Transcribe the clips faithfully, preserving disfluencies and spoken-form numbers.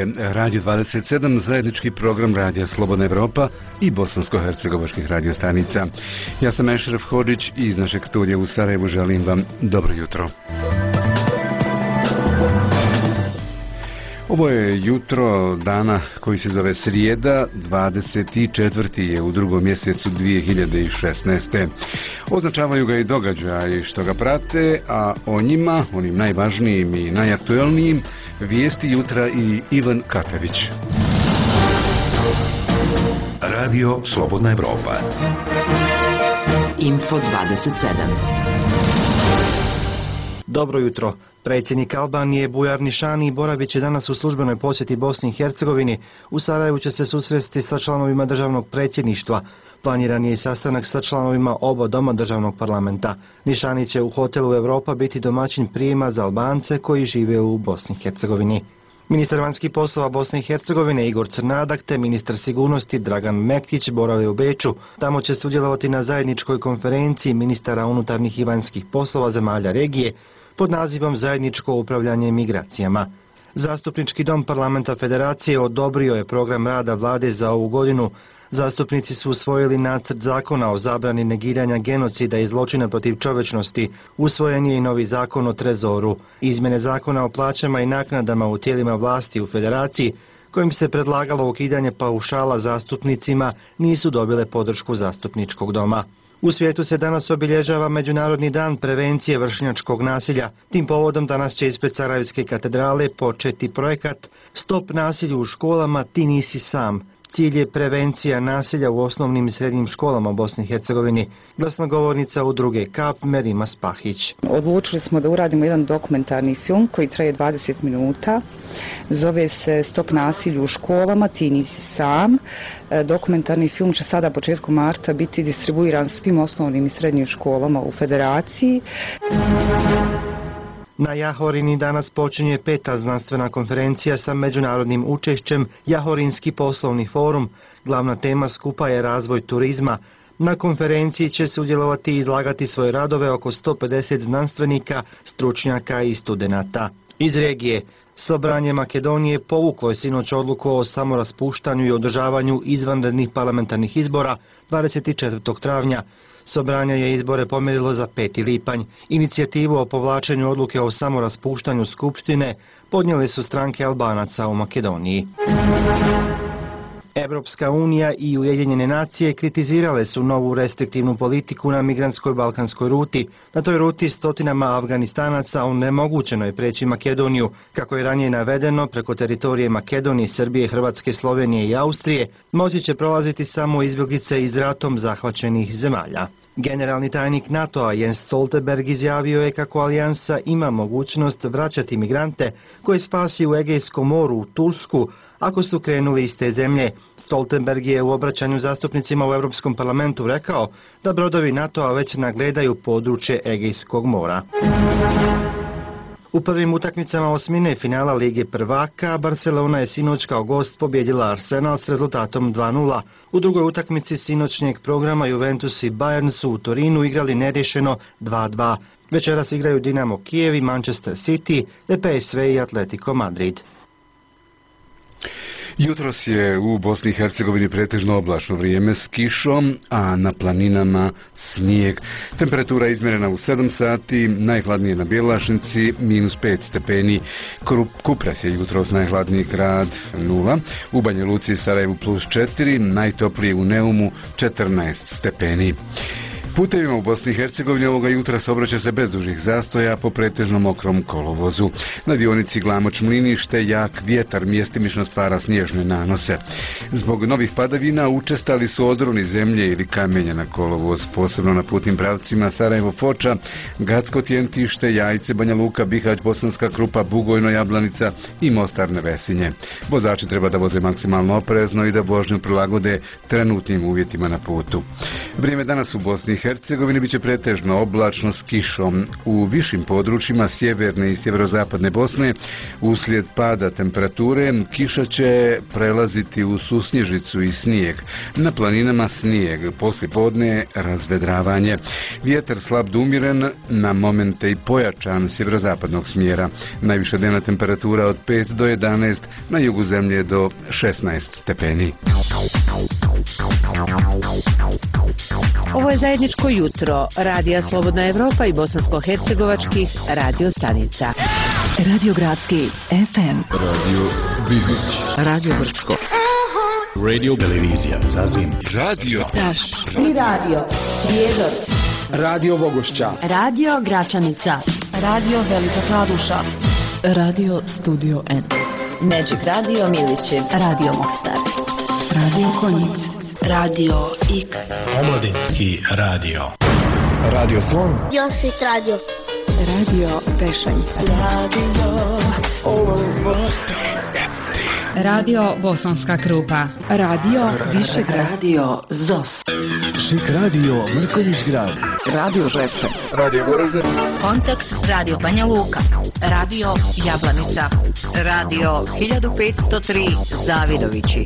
je Radio dvadeset sedam, zajednički program Radija Slobodna Evropa i bosansko-hercegovačkih radiostanica. Ja sam Ešref Hodžić i iz našeg studija u Sarajevu želim vam dobro jutro. Ovo je jutro dana koji se zove srijeda, dvadeset četvrti je u drugom mjesecu dvije hiljade šesnaeste. Označavaju ga i događaji što ga prate, a o njima, onim najvažnijim i najaktuelnijim, vijesti jutra i Ivan Katević. Radio Slobodna Evropa. Info dvadeset sedam. Dobro jutro. Predsjednik Albanije Bujar Nišani boravit će danas u službenoj posjeti Bosni i Hercegovini. U Sarajevu će se susresti sa članovima državnog predsjedništva. Planiran je i sastanak sa članovima oba doma državnog parlamenta. Nišani će u hotelu Europa biti domaćin prijema za Albance koji žive u Bosni i Hercegovini. Ministar vanjskih poslova Bosne i Hercegovine Igor Crnadak te ministar sigurnosti Dragan Mektić borave u Beču. Tamo će sudjelovati na zajedničkoj konferenciji ministara unutarnjih i vanjskih poslova zemalja regije pod nazivom Zajedničko upravljanje migracijama. Zastupnički dom parlamenta Federacije odobrio je program rada vlade za ovu godinu. Zastupnici su usvojili nacrt zakona o zabrani negiranja genocida i zločina protiv čovječnosti. Usvojen je i novi zakon o trezoru. Izmjene zakona o plaćama i naknadama u tijelima vlasti u Federaciji, kojim se predlagalo ukidanje paušala zastupnicima, nisu dobile podršku zastupničkog doma. U svijetu se danas obilježava Međunarodni dan prevencije vršnjačkog nasilja. Tim povodom danas će ispred Sarajevske katedrale početi projekat Stop nasilju u školama, ti nisi sam. Cilj je prevencija nasilja u osnovnim i srednjim školama u Bosni i Hercegovini. Glasnogovornica udruge Kap Merima Spahić. Odlučili smo da uradimo jedan dokumentarni film koji traje dvadeset minuta. Zove se Stop nasilju u školama, ti nisi sam. Dokumentarni film će sada početkom marta biti distribuiran svim osnovnim i srednjim školama u Federaciji. Na Jahorini danas počinje peta znanstvena konferencija sa međunarodnim učešćem Jahorinski poslovni forum. Glavna tema skupa je razvoj turizma. Na konferenciji će sudjelovati i izlagati svoje radove oko sto pedeset znanstvenika, stručnjaka i studenata. Iz regije Sobranje Makedonije povuklo je sinoć odluku o samoraspuštanju i održavanju izvanrednih parlamentarnih izbora dvadeset četvrtog travnja. Sobranje je izbore pomjerilo za peti lipanj. Inicijativu o povlačenju odluke o samoraspuštanju Skupštine podnijele su stranke Albanaca u Makedoniji. Evropska unija i Ujedinjene nacije kritizirale su novu restriktivnu politiku na migrantskoj balkanskoj ruti. Na toj ruti stotinama Afganistanaca onemogućeno je preći Makedoniju. Kako je ranije navedeno, preko teritorije Makedonije, Srbije, Hrvatske, Slovenije i Austrije moći će prolaziti samo izbjeglice iz ratom zahvaćenih zemalja. Generalni tajnik NATO-a Jens Stoltenberg izjavio je kako alijansa ima mogućnost vraćati migrante koje spasi u Egejskom moru u Tursku ako su krenuli iz te zemlje. Stoltenberg je u obraćanju zastupnicima u Europskom parlamentu rekao da brodovi NATO-a već nagledaju područje Egejskog mora. U prvim utakmicama osmine finala Lige prvaka Barcelona je sinoć kao gost pobjedila Arsenal s rezultatom dva nula. U drugoj utakmici sinoćnjeg programa Juventus i Bayern su u Torinu igrali neriješeno dva dva. Večeras igraju Dinamo Kijev i Manchester City, te P S V i Atletico Madrid. Jutros je u Bosni i Hercegovini pretežno oblačno vrijeme s kišom, a na planinama snijeg. Temperatura je izmjerena u sedam sati, najhladnije na Bjelašnici, minus pet stepeni. Kupres je jutros najhladniji grad, nula. U Banja Luci i Sarajevu plus četiri, najtoplije u Neumu četrnaest stepeni. Putevima u Bosni i Hercegovini ovoga jutra saobraća se bez dužih zastoja po pretežno mokrom kolovozu. Na dionici Glamoč-Mlinište jak vjetar mjestimično stvara snježne nanose. Zbog novih padavina učestali su odroni zemlje ili kamenja na kolovoz, posebno na putnim pravcima Sarajevo-Foča, Gacko-Tjentište, Jajce, Banja Luka, Bihać, Bosanska Krupa, Bugojno, Jablanica i Mostar-Nevesinje. Vozači treba da voze maksimalno oprezno i da vožnju prilagode trenutnim uvjetima na putu. Vrijeme danas u Bosni i Hercegovini biće pretežno oblačno s kišom. U višim područjima sjeverne i sjeverozapadne Bosne uslijed pada temperature kiša će prelaziti u susnježicu i snijeg. Na planinama snijeg, poslijepodne razvedravanje. Vjetar slab do umjeren, na momente i pojačan sjeverozapadnog smjera. Najviša dnevna temperatura od pet do jedanaest, na jugu zemlje do šesnaest stepeni. Ovo je zajedničko jutro Radija Slobodna Evropa i bosansko-hercegovačkih radio stanica. Radio Gradski F M, Radio Bihoć, Radio Brčko, Radio Televizija Zazim, Radio Taš i Radio Prijedor, Radio Vogošća, Radio Gračanica, Radio Velika Kladuša, Radio Studio N, Magic Radio Milići, Radio Mostar, Radio Konjic, Radio X, Omladinski radio. Radio Slon, Josit Radio, Radio Tešanj, Radio Radio Bosanska Krupa, Radio Višegrad, Radio Zos, Šik Radio Mrkonjić Grad, Radio Žepče, Radio Goražde, Kontakt Radio Banja Luka, Radio Jablanica, Radio hiljadu petsto tri Zavidovići.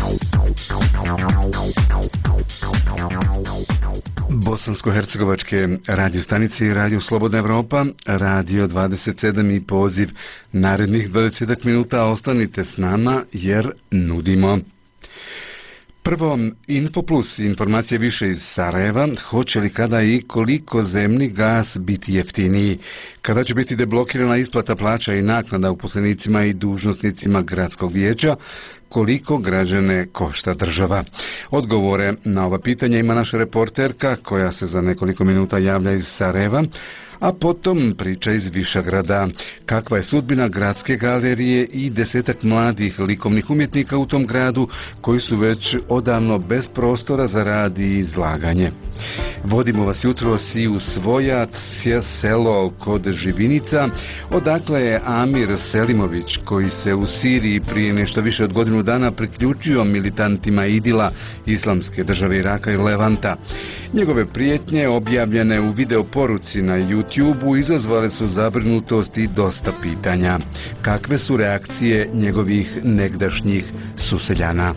Bosansko-hercegovačke radio stanice i Radio Slobodna Evropa, Radio dvadeset sedam i poziv narednih dvadeset minuta. Ostanite s nama jer nudimo. Prvo, Info Plus, informacije više iz Sarajeva, hoće li kada i koliko zemni gas biti jeftiniji, kada će biti deblokirana isplata plaća i naknada uposlenicima i dužnosnicima gradskog vijeća, koliko građane košta država. Odgovore na ova pitanja ima naša reporterka koja se za nekoliko minuta javlja iz Sarajeva, a potom priča iz Višegrada. Kakva je sudbina gradske galerije i desetak mladih likovnih umjetnika u tom gradu koji su već odavno bez prostora za rad i izlaganje. Vodimo vas jutros i u Svojat, selo kod Živinica, odakle je Amir Selimović, koji se u Siriji prije nešto više od godinu dana priključio militantima Idila, Islamske države Iraka i Levanta. Njegove prijetnje, objavljene u videoporuci na YouTubeu, izazvale su zabrinutost i dosta pitanja. Kakve su reakcije njegovih negdašnjih suseljana?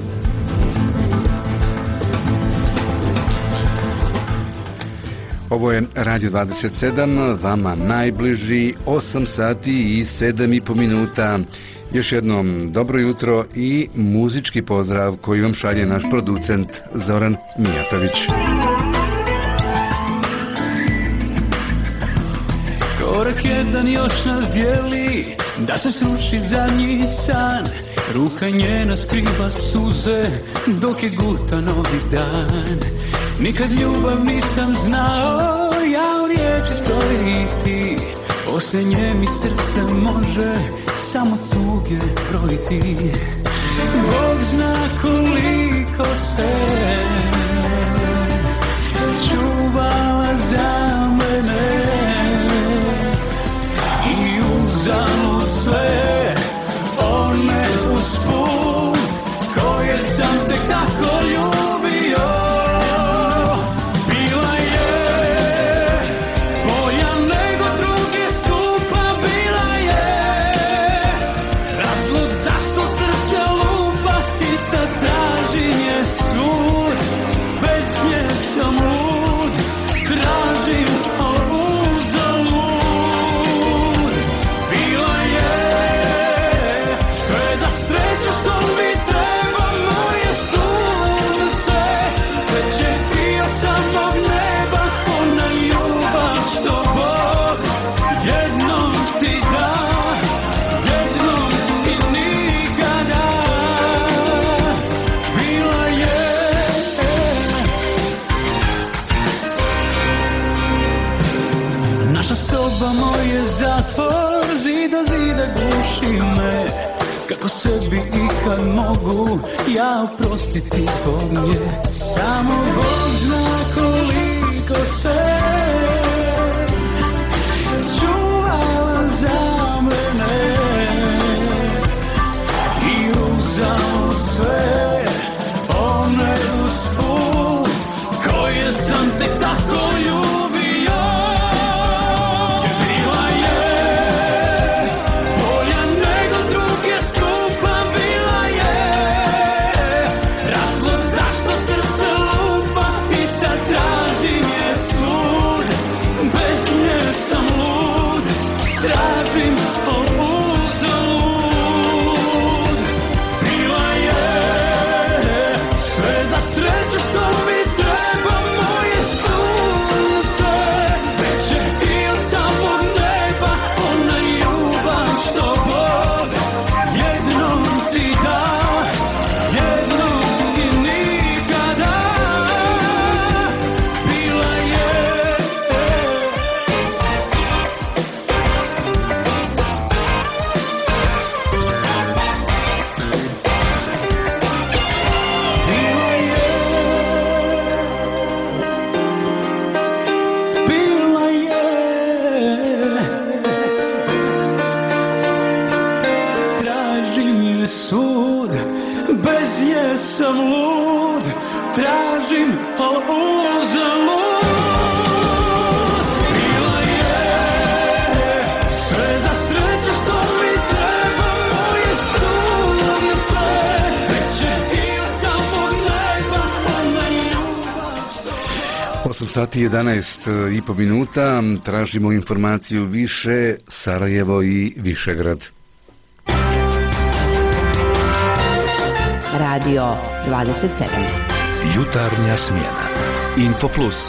Ovo je Radio dvadeset sedam, vama najbliži, osam sati i sedam i po minuta. Još jednom dobro jutro i muzički pozdrav koji vam šalje naš producent Zoran Mijatović. Korak jedan još nas dijeli, da se sruši zadnji san. Ruka njena skriva suze, dok je guta novi dan. Nikad ljubav nisam znao, ja u riječi stoji ti. Poslije nje mi srce može samo tuge brojiti. Bog zna koliko se čuvala za mene i uzalud sve one usput koje sam tek tako ljubio. Bila je bolja nego drugi skupa, bila je razlog zašto srce lupa i sad tražim je sud. Bez nje sam lud, tražim uzalud. Bila je sve za sreću što mi treba, moje sunce. Već je bio samog neba, ona ljubav što Bog jednom ti da, jednom i nikada. Bila je naša soba, moj je zatvor, zida, zida guši me. Kako sebi ikad mogu ja oprostiti zbog nje. Samo Bog zna koliko se čuvala za mene i uzalud sve one usput koje sam tek tako sam lud, tražim, al uzalud. Bila je sve za sreću što mi treba, moje sunce, već je i od samog neba ona ljubav što... osam sati i jedanaest i po minuta, tražimo informaciju više, Sarajevo i Višegrad. Radio dvadeset sedam. Jutarnja smjena. Info Plus.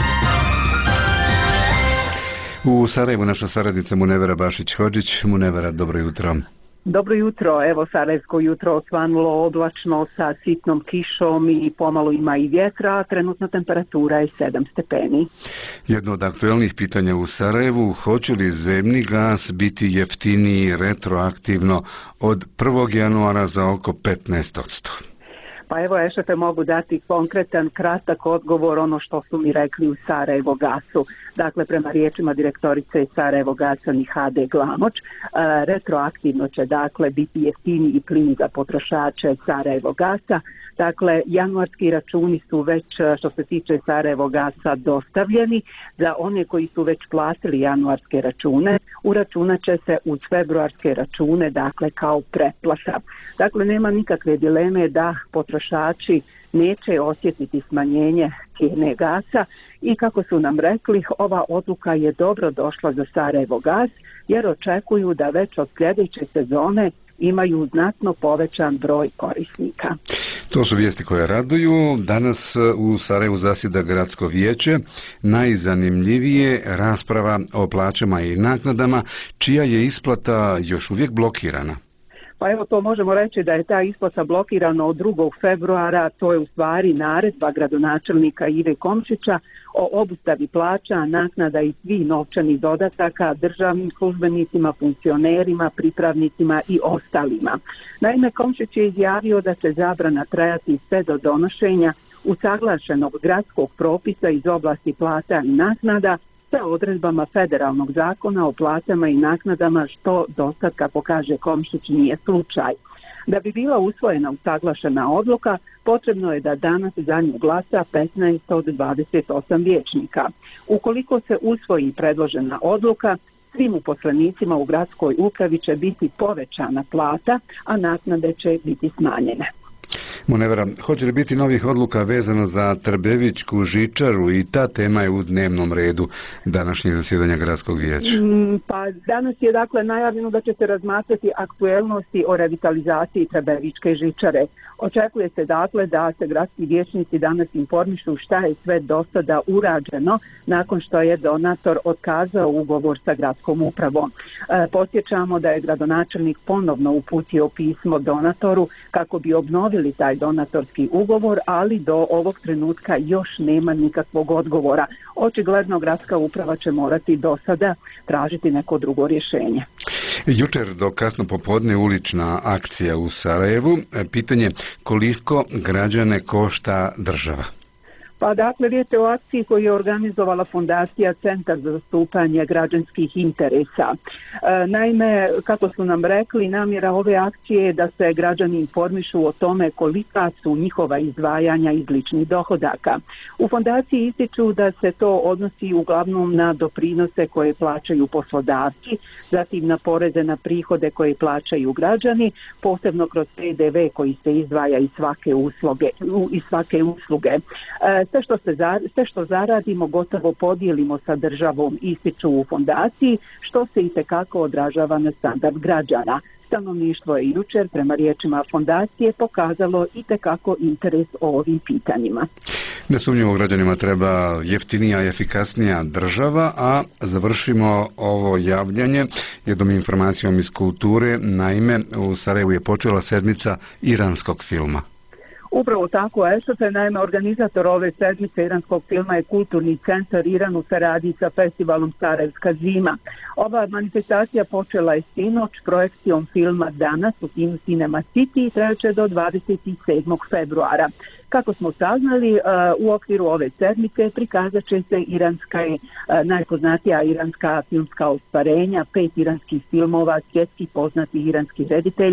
U Sarajevu naša saradnica Munevera Bašić-Hodžić. Munevera, dobro jutro. Dobro jutro, evo sarajevsko jutro osvanulo oblačno sa sitnom kišom i pomalo ima i vjetra, trenutna temperatura je sedam stepeni. Jedno od aktuelnih pitanja u Sarajevu, hoće li zemni gas biti jeftiniji retroaktivno od prvog januara za oko petnaest posto? Pa evo, Ešefe, mogu dati konkretan, kratak odgovor ono što su mi rekli u Sarajevo gasu. Dakle, prema riječima direktorice Sarajevo gasa Nihade Glamoć, e, retroaktivno će dakle biti jeftiniji plin za potrošače Sarajevo gasa. Dakle, januarski računi su već, što se tiče Sarajevo gasa, dostavljeni. Za one koji su već platili januarske račune, uračunat će se uz februarske račune, dakle kao pretplata. Dakle, nema nikakve dileme da potrošači neće osjetiti smanjenje cijene gasa i kako su nam rekli, ova odluka je dobro došla za Sarajevo gas jer očekuju da već od sljedeće sezone imaju znatno povećan broj korisnika. To su vijesti koje raduju. Danas u Sarajevu zasjeda gradsko vijeće. Najzanimljivije rasprava o plaćama i naknadama, čija je isplata još uvijek blokirana. Pa evo, to možemo reći da je ta isplata blokirana od drugog februara, to je u stvari naredba gradonačelnika Ive Komšića o obustavi plaća, naknada i svih novčanih dodataka državnim službenicima, funkcionerima, pripravnicima i ostalima. Naime, Komšić je izjavio da će zabrana trajati sve do donošenja usaglašenog gradskog propisa iz oblasti plata i naknada sa odredbama federalnog zakona o platama i naknadama, što dosad, kako kaže Komšić, nije slučaj. Da bi bila usvojena usaglašena odluka, potrebno je da danas za nju glasa petnaest od dvadeset osam vijećnika. Ukoliko se usvoji predložena odluka, svim uposlenicima u gradskoj upravi će biti povećana plata, a naknade će biti smanjene. Munevera, hoće li biti novih odluka vezano za Trbevićku žičaru i ta tema je u dnevnom redu današnjeg zasjedanja gradskog vijeća? Mm, pa danas je dakle najavljeno da će se razmatrati aktuelnosti o revitalizaciji Trbevićke žičare. Očekuje se dakle da se gradski vijećnici danas informišu šta je sve do sada urađeno nakon što je donator otkazao ugovor sa gradskom upravom. E, posjećamo da je gradonačelnik ponovno uputio pismo donatoru kako bi obnovili taj donatorski ugovor, ali do ovog trenutka još nema nikakvog odgovora. Očigledno gradska uprava će morati do sada tražiti neko drugo rješenje. Jučer do kasno popodne ulična akcija u Sarajevu. Pitanje koliko građane košta država? Pa dakle, riječ je o akciji koju je organizovala Fondacija Centar za zastupanje građanskih interesa. E, naime, kako su nam rekli, namjera ove akcije je da se građani informišu o tome kolika su njihova izdvajanja iz ličnih dohodaka. U fondaciji ističu da se to odnosi uglavnom na doprinose koje plaćaju poslodavci, zatim na poreze na prihode koje plaćaju građani, posebno kroz P D V koji se izdvaja iz svake usluge. Iz svake usluge. E, Sve što, se, sve što zaradimo gotovo podijelimo sa državom, ističu u fondaciji, što se itekako odražava na standard građana. Stanovništvo je jučer, prema riječima fondacije, pokazalo itekako interes o ovim pitanjima. Nesumnjivo građanima treba jeftinija i efikasnija država, a završimo ovo javljanje jednom informacijom iz kulture. Naime, u Sarajevu je počela sedmica iranskog filma. Upravo tako, Ešefe, naime, organizator ove sedmice iranskog filma je Kulturni centar Iran u saradnji sa festivalom Sarajevska zima. Ova manifestacija počela je sinoć projekcijom filma danas u kinu Cinema City i trajaće do dvadeset sedmog februara. Kako smo saznali, u okviru ove sedmice prikazat će se iranska, najpoznatija iranska filmska ostvarenja, pet iranskih filmova svjetskih poznatih iranskih reditelja,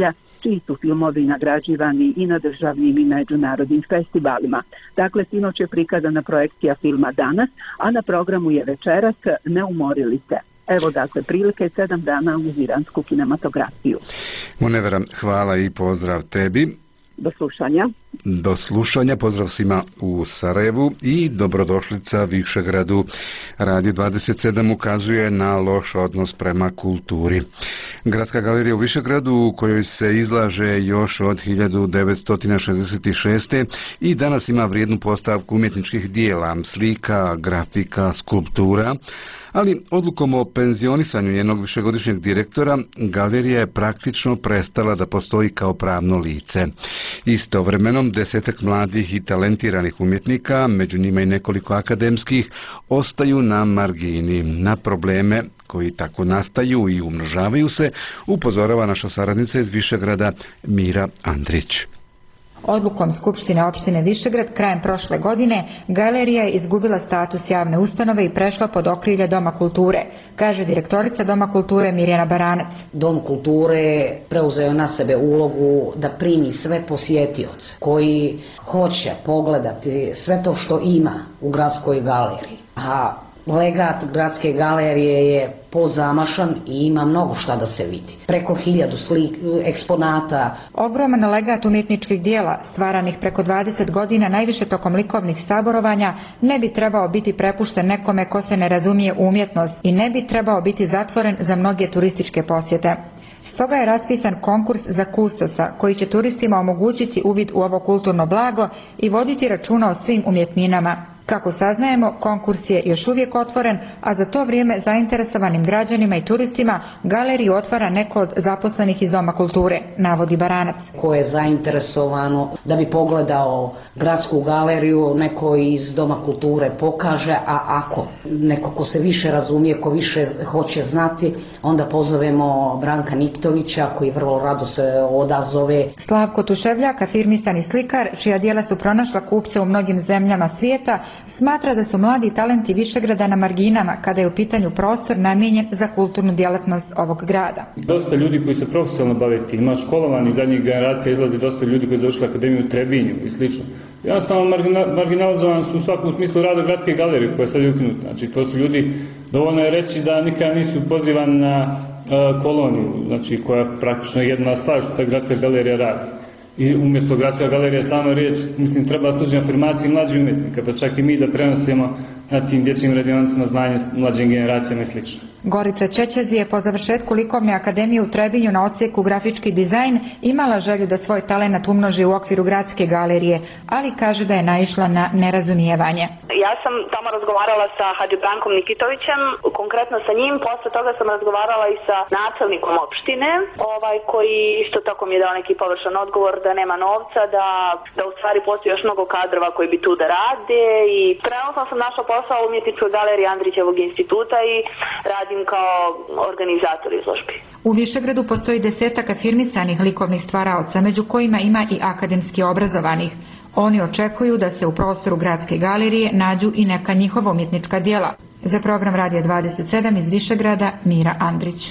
čiji su filmovi nagrađivani i na državnim i međunarodnim festivalima. Dakle, sinoć je prikazana projekcija filma Danas, a na programu je večeras Ne umorili se. Evo dakle prilike sedam dana uz iransku kinematografiju. Munevera, hvala i pozdrav tebi. Do slušanja. Do slušanja, pozdrav svima u Sarajevu i dobrodošlica Višegradu. Radio dvadeset sedam ukazuje na loš odnos prema kulturi. Gradska galerija u Višegradu, u kojoj se izlaže još od hiljadu devetsto šezdeset šeste. i danas ima vrijednu postavku umjetničkih dijela, slika, grafika, skulptura, ali odlukom o penzionisanju njenog višegodišnjeg direktora, galerija je praktično prestala da postoji kao pravno lice. Istovremeno, desetak mladih i talentiranih umjetnika, među njima i nekoliko akademskih, ostaju na margini. Na probleme koji tako nastaju i umnožavaju se, upozorava naša saradnica iz Višegrada Mira Andrić. Odlukom Skupštine opštine Višegrad krajem prošle godine galerija je izgubila status javne ustanove i prešla pod okrilje Doma kulture, kaže direktorica Doma kulture Mirjana Baranac. Dom kulture preuzeo na sebe ulogu da primi sve posjetioce koji hoće pogledati sve to što ima u gradskoj galeriji. A legat gradske galerije je pozamašan i ima mnogo šta da se vidi. Preko hiljadu slik, eksponata. Ogroman legat umjetničkih dijela, stvaranih preko dvadeset godina, najviše tokom likovnih saborovanja, ne bi trebao biti prepušten nekome ko se ne razumije u umjetnost i ne bi trebao biti zatvoren za mnoge turističke posjete. Stoga je raspisan konkurs za kustosa koji će turistima omogućiti uvid u ovo kulturno blago i voditi računa o svim umjetninama. Kako saznajemo, konkurs je još uvijek otvoren, a za to vrijeme zainteresovanim građanima i turistima galeriju otvara neko od zaposlenih iz Doma kulture, navodi Baranac. Ko je zainteresovano da bi pogledao gradsku galeriju, neko iz Doma kulture pokaže, a ako neko ko se više razumije, ko više hoće znati, onda pozovemo Branka Niktovića koji vrlo rado se odazove. Slavko Tuševljak, afirmisani slikar, čija djela su pronašla kupce u mnogim zemljama svijeta, smatra da su mladi talenti Višegrada na marginama kada je u pitanju prostor namijenjen za kulturnu djelatnost ovog grada. Dosta ljudi koji se profesionalno bave tim, ima školovani, zadnjih generacija izlazi dosta ljudi koji su završili akademiju u Trebinju i slično. Jednostavno margina, marginalizovani su u svakom smislu rada gradske galerije koja je sad ukinuta. Znači to su ljudi, dovoljno je reći da nikada nisu pozivani na uh, koloniju, znači koja je praktično jedna stvar što ta gradska galerija radi. I umjesto gradska galerija sama riječ, mislim, treba služiti afirmaciji mlađih umjetnika, pa čak i mi da prenosimo na tim dječjim radionicama znanje mlađim generacijama i slično. Gorica Čečezi je po završetku likovne akademije u Trebinju na odsjeku grafički dizajn imala želju da svoj talenat umnoži u okviru gradske galerije, ali kaže da je naišla na nerazumijevanje. Ja sam tamo razgovarala sa Hadži Brankom Nikitovićem, konkretno sa njim, posle toga sam razgovarala i sa načelnikom opštine, ovaj, koji isto tako mi je dao neki površan odgovor da nema novca, da, da u stvari postoji još mnogo kadrova koji bi tu da rade i trenutno sam našla posao u umjetničkoj galeriji Andrićevog instituta i radim kao organizator izložbi. U Višegradu postoji desetak afirmisanih likovnih stvaraoca, među kojima ima i akademski obrazovanih. Oni očekuju da se u prostoru gradske galerije nađu i neka njihova umjetnička djela. Za program Radija dvadeset sedam iz Višegrada, Mira Andrić.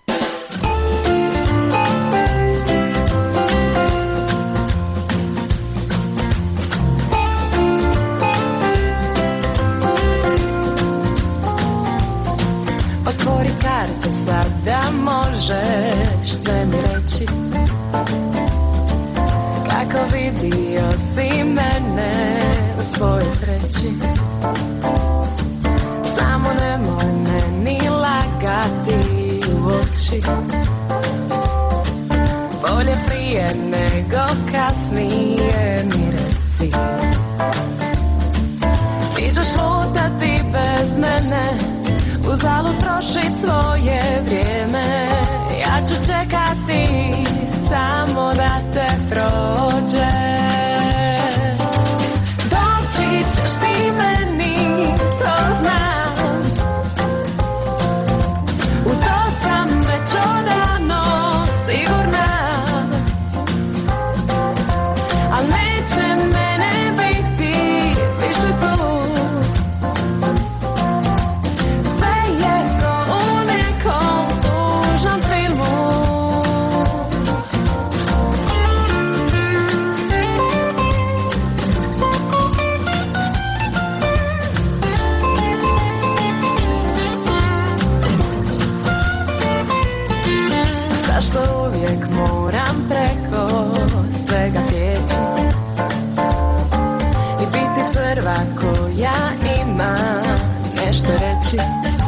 Otvori kartu sada možeš sve mi reći, kako vidio si mene u svojoj sreći. Samo nemoj meni lagati u oči, bolje prije nego kasnije mi reci. Ti ćeš lutati bez mene, uzalud trošit svoje vrijeme. Ja ću čekati samo da te prođe. Doći ćeš ti meni, to znam, u to sam već odavno. oči,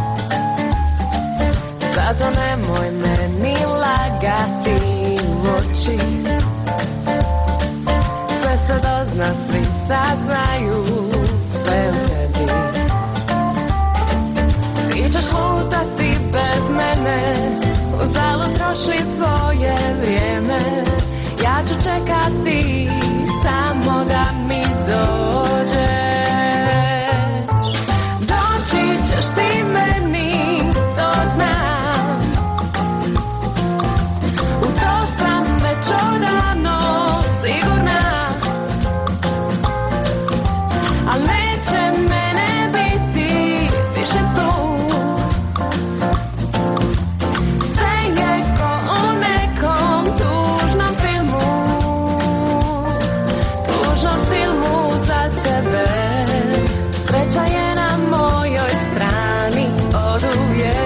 zato nemoj meni lagati u oči. Sve se dozna, svi saznaju sve u tebi. Ti ćeš lutati bez mene, uzalud troši tvoje vrijeme. Ja ću čekati samo da mi dođeš. Doći ćeš ti meni, to znam. U to sam već odavno sigurna. Al neće mene biti više tu. Sve je ko u nekom tužnom filmu, tužnom filmu za tebe. Sreća je na mojoj strani oduvijek.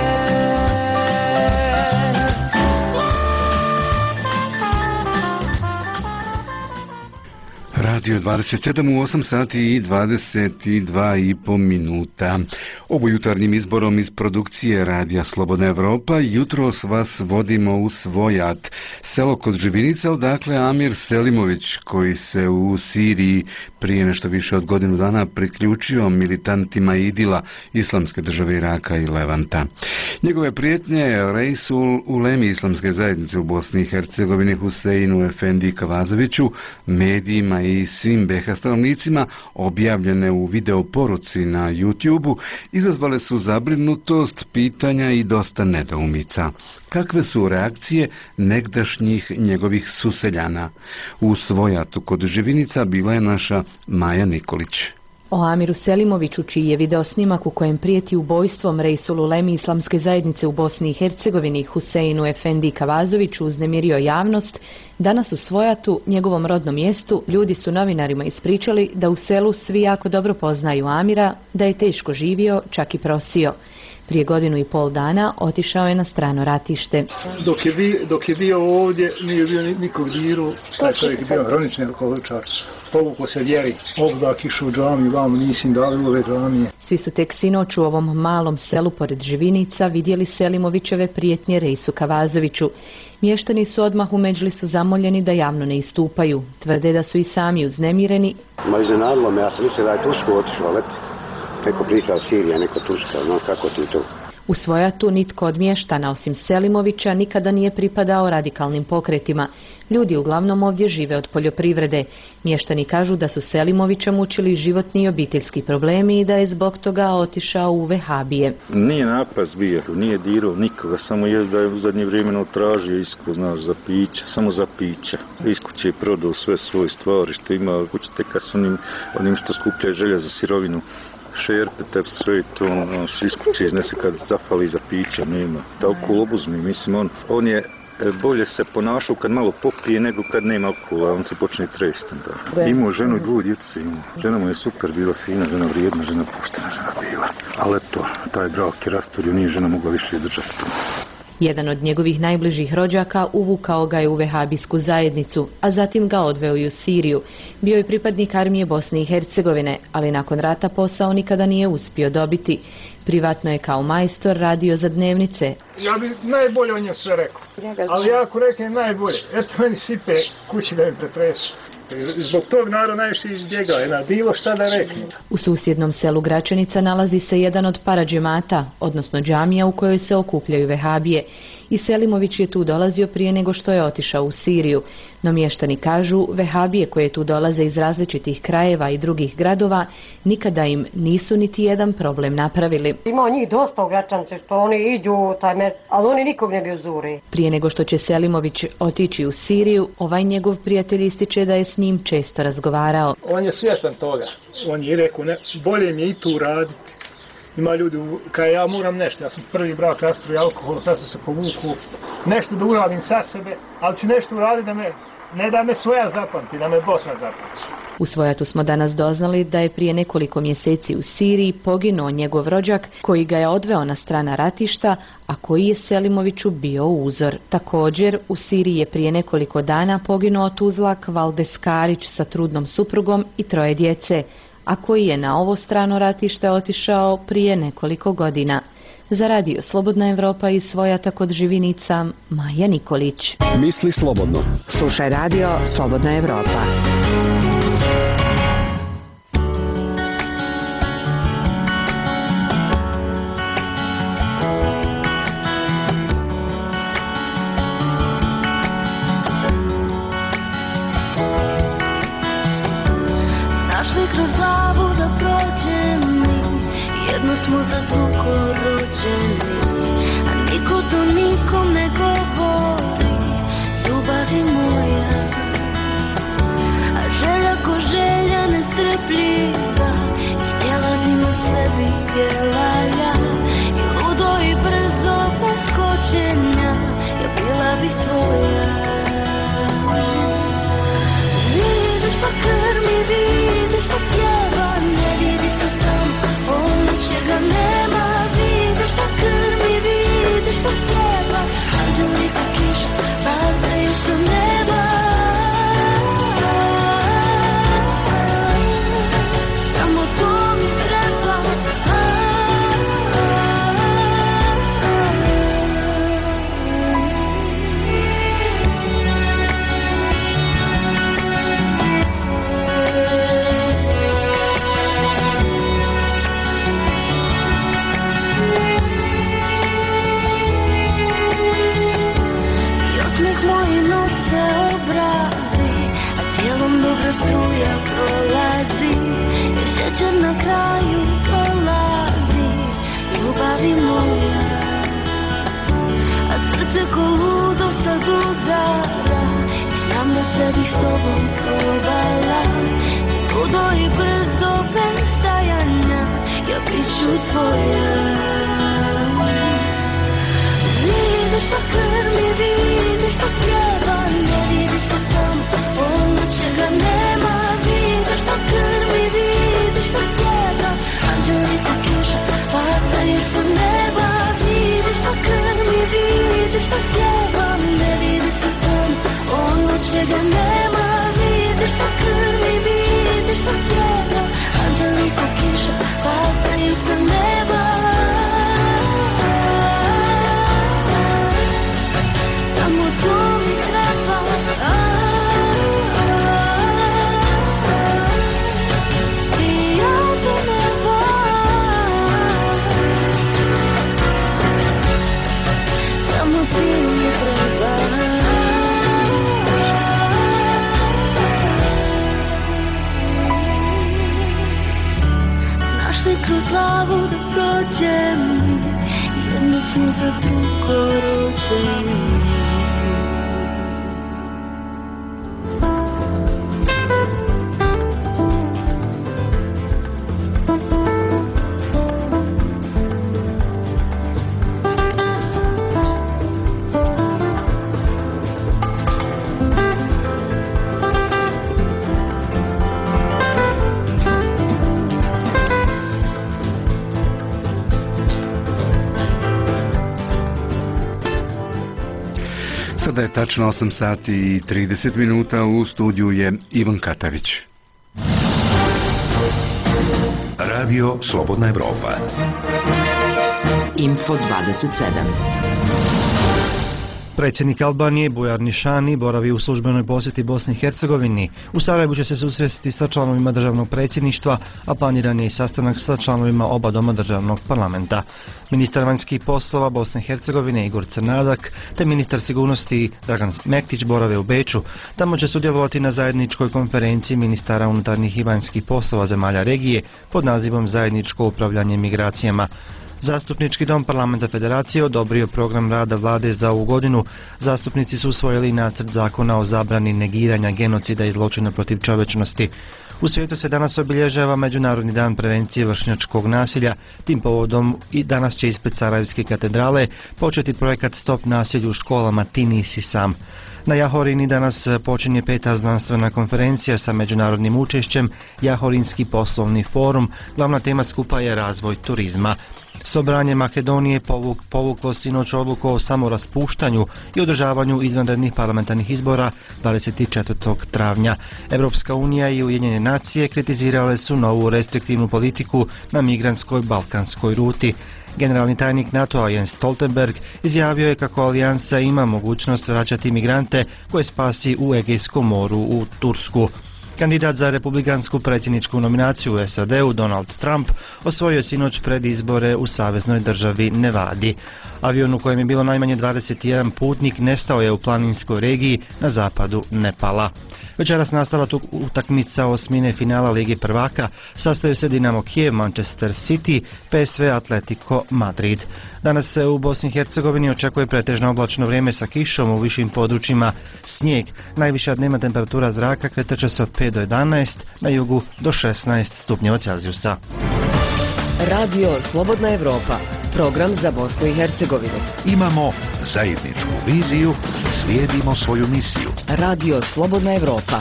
Radio dvadeset sedam u osam sati i dvadeset dva i po minuta. Ovo jutarnjim izborom iz produkcije Radija Slobodna Evropa jutros vas vodimo u Svojat, selo kod Živinica, odakle Amir Selimović, koji se u Siriji prije nešto više od godinu dana priključio militantima Idila, Islamske države Iraka i Levanta. Njegove prijetnje Reisul Ulemi Islamske zajednice u Bosni i Hercegovini Huseinu Efendi Kavazoviću, medijima i svim be ha stanovnicima objavljene u video poruci na YouTubeu izazvale su zabrinutost, pitanja i dosta nedoumica. Kakve su reakcije negdašnjih njegovih suseljana? U Svojatu kod Živinica bila je naša Maja Nikolić. O Amiru Selimoviću, čiji je video snimak u kojem prijeti ubojstvom Reisulu Ulemi Islamske zajednice u Bosni i Hercegovini Huseinu Efendi Kavazoviću uznemirio javnost, danas u Svojatu, njegovom rodnom mjestu, ljudi su novinarima ispričali da u selu svi jako dobro poznaju Amira, da je teško živio, čak i prosio. Prije godinu i pol dana otišao je na strano ratište. Dok je, bi, dok je bio ovdje, nije bio nikog diru, taj čovjek je bio hronični alkoholičar. Povuko se vjeri, obdak išao u džamiju, vam nisim dali ove džamije. Svi su tek sinoć u ovom malom selu pored Živinica vidjeli Selimovićeve prijetnje Reisu Kavazoviću. Mještani su odmah u Medžlisu zamoljeni da javno ne istupaju. Tvrde da su i sami uznemireni. Ma iznenadilo me, ja sam mislio da je Tursku otišao leti. Neko priča o Siriji, neko Turska, no kako ti to? U Svojatu nitko od mještana osim Selimovića nikada nije pripadao radikalnim pokretima. Ljudi uglavnom ovdje žive od poljoprivrede. Mještani kažu da su Selimovića mučili životni i obiteljski problemi i da je zbog toga otišao u vehabije. Nije napast bio, nije dirao nikoga, samo je da je u zadnje vrijeme tražio isko, znaš, za piće, samo za piće. Iskuće je prodao sve svoje stvari što ima, kuće teka s onim, onim što skupljaju želja za sirovinu. Šerpe, tep, sve to, on iskuće iznese kad zafali za pića, nema. Toliko obuzmi, mislim, on, on je bolje se ponašao kad malo popije nego kad nema alkohola, on se počne tresti. Da. Imao ženu i dvoje djece, žena mu je super bila, fina žena, vrijedna žena, puštena žena bila. Ali to, taj brak je rasturio, nije žena mogla više izdržati to. Jedan od njegovih najbližih rođaka uvukao ga je u vehabijsku zajednicu, a zatim ga odveo i u Siriju. Bio je pripadnik armije Bosne i Hercegovine, ali nakon rata posao nikada nije uspio dobiti. Privatno je kao majstor radio za dnevnice. Ja bi najbolje o njemu sve rekao, ali ja ako reknem najbolje, eto meni sipe kući da mi pretresu. Zbog tog narod najviše izbjegao, na bilo šta da rekne. U susjednom selu Gračanica nalazi se jedan od paradžemata, odnosno džamija u kojoj se okupljaju vehabije. I Selimović je tu dolazio prije nego što je otišao u Siriju. No mještani kažu, vehabije koje tu dolaze iz različitih krajeva i drugih gradova, nikada im nisu niti jedan problem napravili. Ima njih dosta u Gračanici što oni iđu, taj mer, ali oni nikog ne bi uzuri. Prije nego što će Selimović otići u Siriju, ovaj njegov prijatelj ističe da je s njim često razgovarao. On je svjestan toga. On je rekao, ne, bolje mi je i tu raditi. Ima ljudi, kada ja moram nešto, ja sam prvi brak rastroj alkohol, sad sam se povuku, nešto da uradim sa sebe, ali ću nešto uraditi da me, ne da me svoja zapamti, da me Bosna zapamti. U Svojatu smo danas doznali da je prije nekoliko mjeseci u Siriji poginuo njegov rođak koji ga je odveo na strana ratišta, a koji je Selimoviću bio uzor. Također, u Siriji je prije nekoliko dana poginuo tuzlak Valdes Karić sa trudnom suprugom i troje djece, a koji je na ovo strano ratište otišao prije nekoliko godina. Za radio Slobodna Evropa iz Svojata kod Živinica, Maja Nikolić. Misli slobodno. Slušaj radio Slobodna Evropa. Kroz glavu da prođem mi, jedno smo za drugo rođeni, a niko to nikom ne govori, ljubavi moja. A želja ko želja nestrpljiva, i htjela bi mu sve vidjela ja, i ludo i brzo bez kočenja, ja bila bih tvoja. Vidiš pa krmi, vidiš pa sjeva, ne vidi se sam ono čega nema. Vidiš pa krmi, vidiš pa sjeva, anđeli pa kiša padaju sa neba. Samo to mi treba. Dobra struja prolazi, jer šećer na kraju dolazi, ljubavi moja. A srce ko ludo sad udara, i znam da sve bih s tobom probala. Ludo i brzo bez stajanja, ja bit ću tvoja. Vidiš pa krmi, vidiš pa sjeva, ne vidi se samo ono čega nema. Vidiš pa krmi, vidiš pa sjeva, anđeli pa kiša padaju sa neba. Vidiš pa krmi, vidiš pa sjeva, ne vidi se samo ono čega nema. Vidiš pa krmi, vidiš pa sjeva, anđeli pa kiša padaju sa neba. Samo to mi treba. I ja to nema. Samo ti mi treba. Našli kroz glavu da prođem, jedno smo za drugo rođeni. Sada je tačno osam sati i trideset minuta, u studiju je Ivan Katavić. Radio Slobodna Evropa. Info dvadeset sedam. Predsjednik Albanije Bujar Nišani boravi u službenoj posjeti Bosni i Hercegovini. U Sarajevu će se susresti sa članovima državnog predsjedništva, a planiran je i sastanak sa članovima oba doma državnog parlamenta. Ministar vanjskih poslova Bosne i Hercegovine Igor Crnadak te ministar sigurnosti Dragan Mektić borave u Beču. Tamo će sudjelovati na zajedničkoj konferenciji ministara unutarnjih i vanjskih poslova zemalja regije pod nazivom Zajedničko upravljanje migracijama. Zastupnički dom parlamenta federacije odobrio program rada vlade za ovu godinu. Zastupnici su usvojili nacrt zakona o zabrani negiranja genocida i zločina protiv čovječnosti. U svijetu se danas obilježava Međunarodni dan prevencije vršnjačkog nasilja. Tim povodom i danas će ispred Sarajevske katedrale početi projekat Stop nasilju u školama Ti nisi sam. Na Jahorini danas počinje peta znanstvena konferencija sa međunarodnim učešćem Jahorinski poslovni forum. Glavna tema skupa je razvoj turizma. Sobranje Makedonije povuk, povuklo sinoć odluku o samoraspuštanju i održavanju izvanrednih parlamentarnih izbora dvadeset četvrtog travnja. Evropska unija i Ujedinjene nacije kritizirale su novu restriktivnu politiku na migrantskoj balkanskoj ruti. Generalni tajnik NATO-a Jens Stoltenberg izjavio je kako alijansa ima mogućnost vraćati migrante koje spasi u Egejskom moru u Tursku. Kandidat za republikansku predsjedničku nominaciju u S A D-u Donald Trump osvojio je sinoć pred izbore u saveznoj državi Nevadi. Avion u kojem je bilo najmanje dvadeset jedan putnik nestao je u planinskoj regiji na zapadu Nepala. Večeras nastavak utakmica osmine finala Lige prvaka sastaju se Dinamo Kijev, Manchester City, P S V Atletico Madrid. Danas se u Bosni i Hercegovini očekuje pretežno oblačno vrijeme sa kišom, u višim područjima snijeg. Najviša dnevna temperatura zraka kretat će se od pet do jedanaest, na jugu do šesnaest stupnjeva Celzijusa. Radio Slobodna Evropa, program za Bosnu i Hercegovinu. Imamo zajedničku viziju, slijedimo svoju misiju. Radio Slobodna Evropa.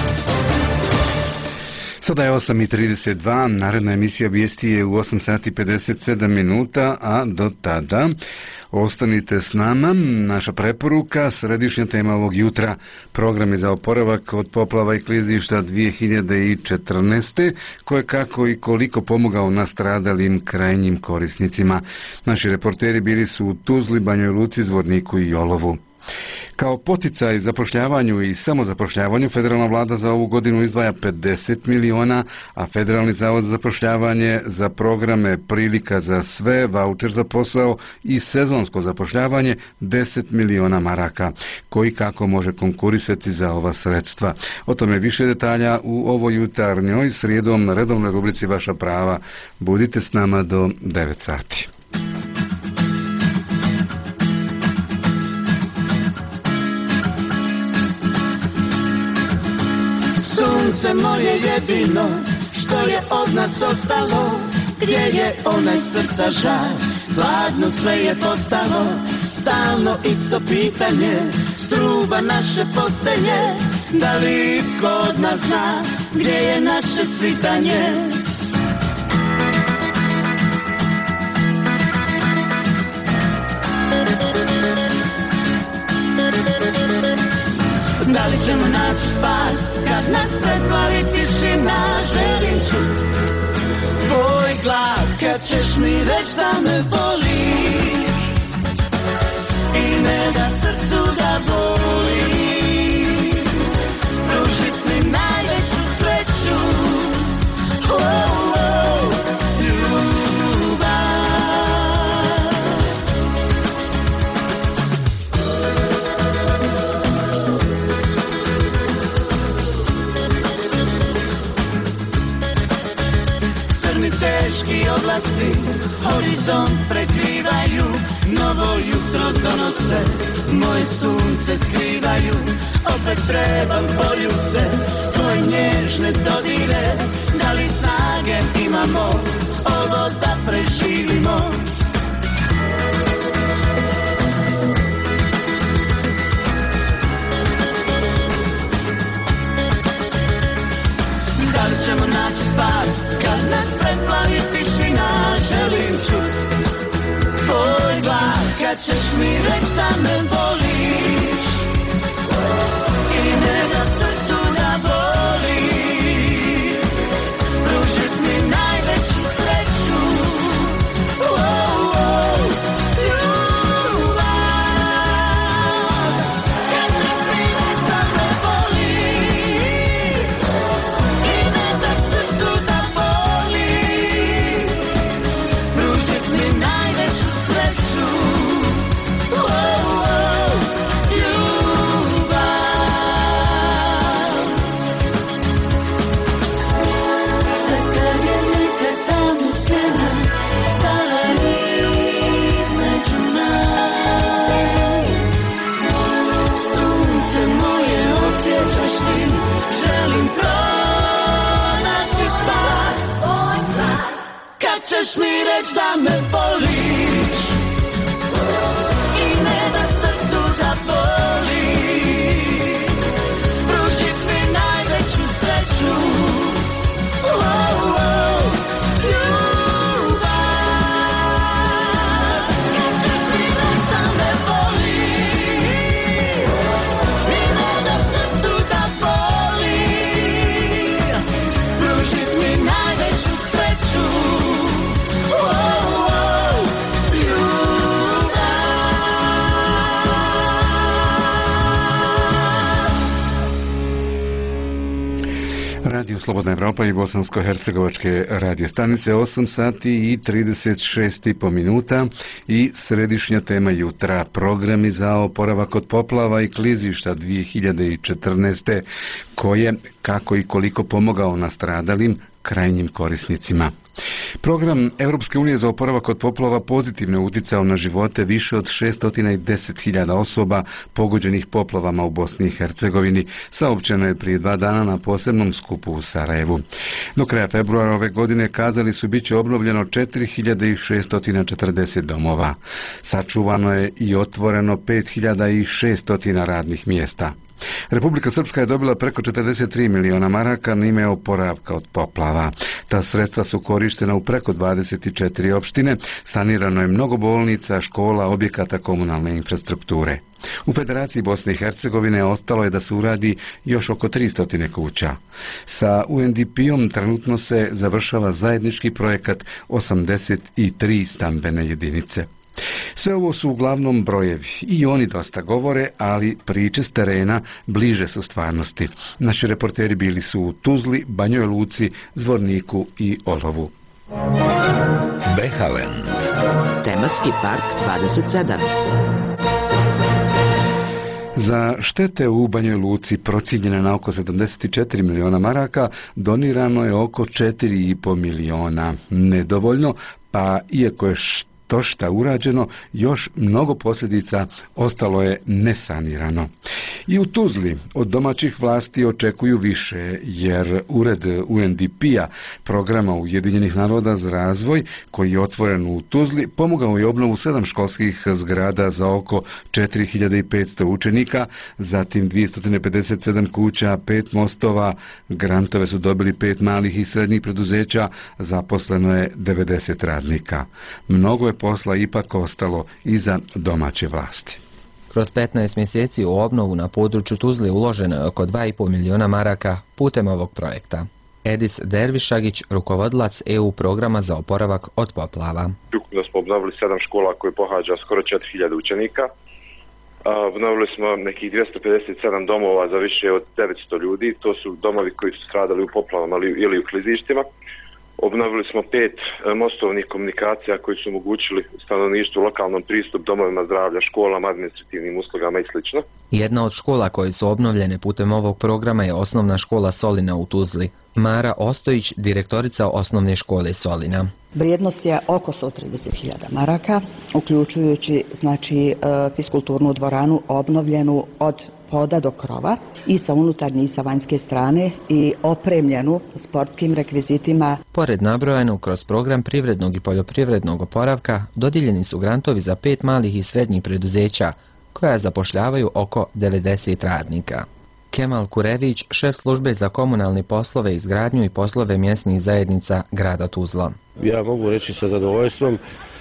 Sada je osam i trideset dva, naredna emisija vijesti je u osam sati pedeset sedam minuta, a do tada ostanite s nama. Naša preporuka, središnja tema ovog jutra, program je za oporavak od poplava i klizišta dvije hiljade četrnaeste. koje kako i koliko pomogao nastradalim krajnjim korisnicima. Naši reporteri bili su u Tuzli, Banjoj Luci, Zvorniku i Jolovu. Kao poticaj zapošljavanju i samozapošljavanju federalna vlada za ovu godinu izdvaja pedeset miliona, a Federalni zavod za zapošljavanje za programe Prilika za sve, vaučer za posao i sezonsko zapošljavanje deset miliona maraka. Koji kako može konkurisati za ova sredstva? O tome više detalja u ovoj jutarnjoj srijedom redovnoj rubrici Vaša prava. Budite s nama do devet sati. Sunce moje jedino, što je od nas ostalo, gdje je onaj srca žar, hladno sve je postalo, stalno isto pitanje, s ruba naše postelje, da li itko od nas zna, gdje je naše svitanje. Da li ćemo naći spas kad nas preplavi tišina? Želim čut tvoj glas kad ćeš mi reći da me voliš i ne da srcu da boli. Pružit mi najveću sreću, oh, oh, ljubav. Teški oblaci horizont prekrivaju, novo jutro donose, moje sunce skrivaju. Opet trebam poljubce, tvoj nježne dodire, da li snage imamo ovo da preživimo. Da li ćemo naći spas kad nas preplavi tišina? Želim čut tvoj glas kad ćeš mi reći da me voliš i ne da srcu da boli. Pružit mi najveću sreću, oh, oh, ljubav. Kad ćeš mi reći da me voliš i ne da srcu da boli. Pružit mi najveću sreću, oh, oh, ljubav. Sad kad je neka tamna sjena stala između nas, sunce moje osjećaš ti, želim pronaći spas. Kad ćeš mi reći da me voliš i ne da srcu da boli. Pružit mi najveću sreću, oh, oh, ljubav. Kad ćeš mi reći da me voliš i ne da srcu da boli. Evropa i bosansko-hercegovačke radio stanice, osam sati i trideset šest i po minuta i središnja tema jutra, programi za oporavak od poplava i klizišta dvije hiljade četrnaeste. Ko je, kako i koliko pomogao nastradalim krajnjim korisnicima. Program Europske unije za oporavak od poplava pozitivno je uticao na živote više od šesto deset hiljada osoba pogođenih poplavama u Bosni i Hercegovini, saopćeno je prije dva dana na posebnom skupu u Sarajevu. Do kraja februara ove godine kazali su biće obnovljeno četiri hiljade šesto četrdeset domova. Sačuvano je i otvoreno pet hiljada šesto radnih mjesta. Republika Srpska je dobila preko četrdeset tri miliona maraka na ime oporavka od poplava. Ta sredstva su korištena u preko dvadeset četiri opštine, sanirano je mnogo bolnica, škola, objekata komunalne infrastrukture. U Federaciji Bosne i Hercegovine ostalo je da se uradi još oko tristo kuća. Sa U N D P-om trenutno se završava zajednički projekat osamdeset tri stambene jedinice. Sve ovo su uglavnom brojevi i oni dosta govore, ali priče s terena bliže su stvarnosti. Naši reporteri bili su u Tuzli, Banjoj Luci, Zvorniku i Olovu. Behalen. Tematski park dvadeset sedam. Za štete u Banjoj Luci procijenjene na oko sedamdeset četiri miliona maraka donirano je oko četiri i po miliona. Nedovoljno, pa iako je to šta urađeno, još mnogo posljedica ostalo je nesanirano. I u Tuzli od domaćih vlasti očekuju više, jer Ured U N D P-a, programa Ujedinjenih naroda za razvoj, koji je otvoren u Tuzli, pomogao je obnovu sedam školskih zgrada za oko četiri hiljade petsto učenika, zatim dvjesto pedeset sedam kuća, pet mostova, grantove su dobili pet malih i srednjih preduzeća, zaposleno je devedeset radnika. Mnogo je posla ipak ostalo i za domaće vlasti. Kroz petnaest mjeseci u obnovu na području Tuzle uloženo je oko dva i po miliona maraka putem ovog projekta. Edis Dervišagić, rukovodilac E U programa za oporavak od poplava. Ukupno smo obnovili sedam škola koje pohađa skoro četiri hiljade učenika. Obnovili smo nekih dvjesto pedeset sedam domova za više od devetsto ljudi. To su domovi koji su stradali u poplavama ili u klizištima. Obnovili smo pet mostovnih komunikacija koji su omogućili stanovništvu lokalnom pristup domovima zdravlja, školama, administrativnim uslugama i sl. Jedna od škola koje su obnovljene putem ovog programa je osnovna škola Solina u Tuzli. Mara Ostojić, direktorica osnovne škole Solina. Vrijednost je oko sto trideset hiljada maraka, uključujući znači fiskulturnu dvoranu obnovljenu od poda do krova i sa unutarnje i sa vanjske strane i opremljenu sportskim rekvizitima. Pored nabrojanog kroz program privrednog i poljoprivrednog oporavka dodijeljeni su grantovi za pet malih i srednjih preduzeća koja zapošljavaju oko devedeset radnika. Kemal Kurević, šef službe za komunalne poslove, izgradnju i poslove mjesnih zajednica grada Tuzla. Ja mogu reći sa zadovoljstvom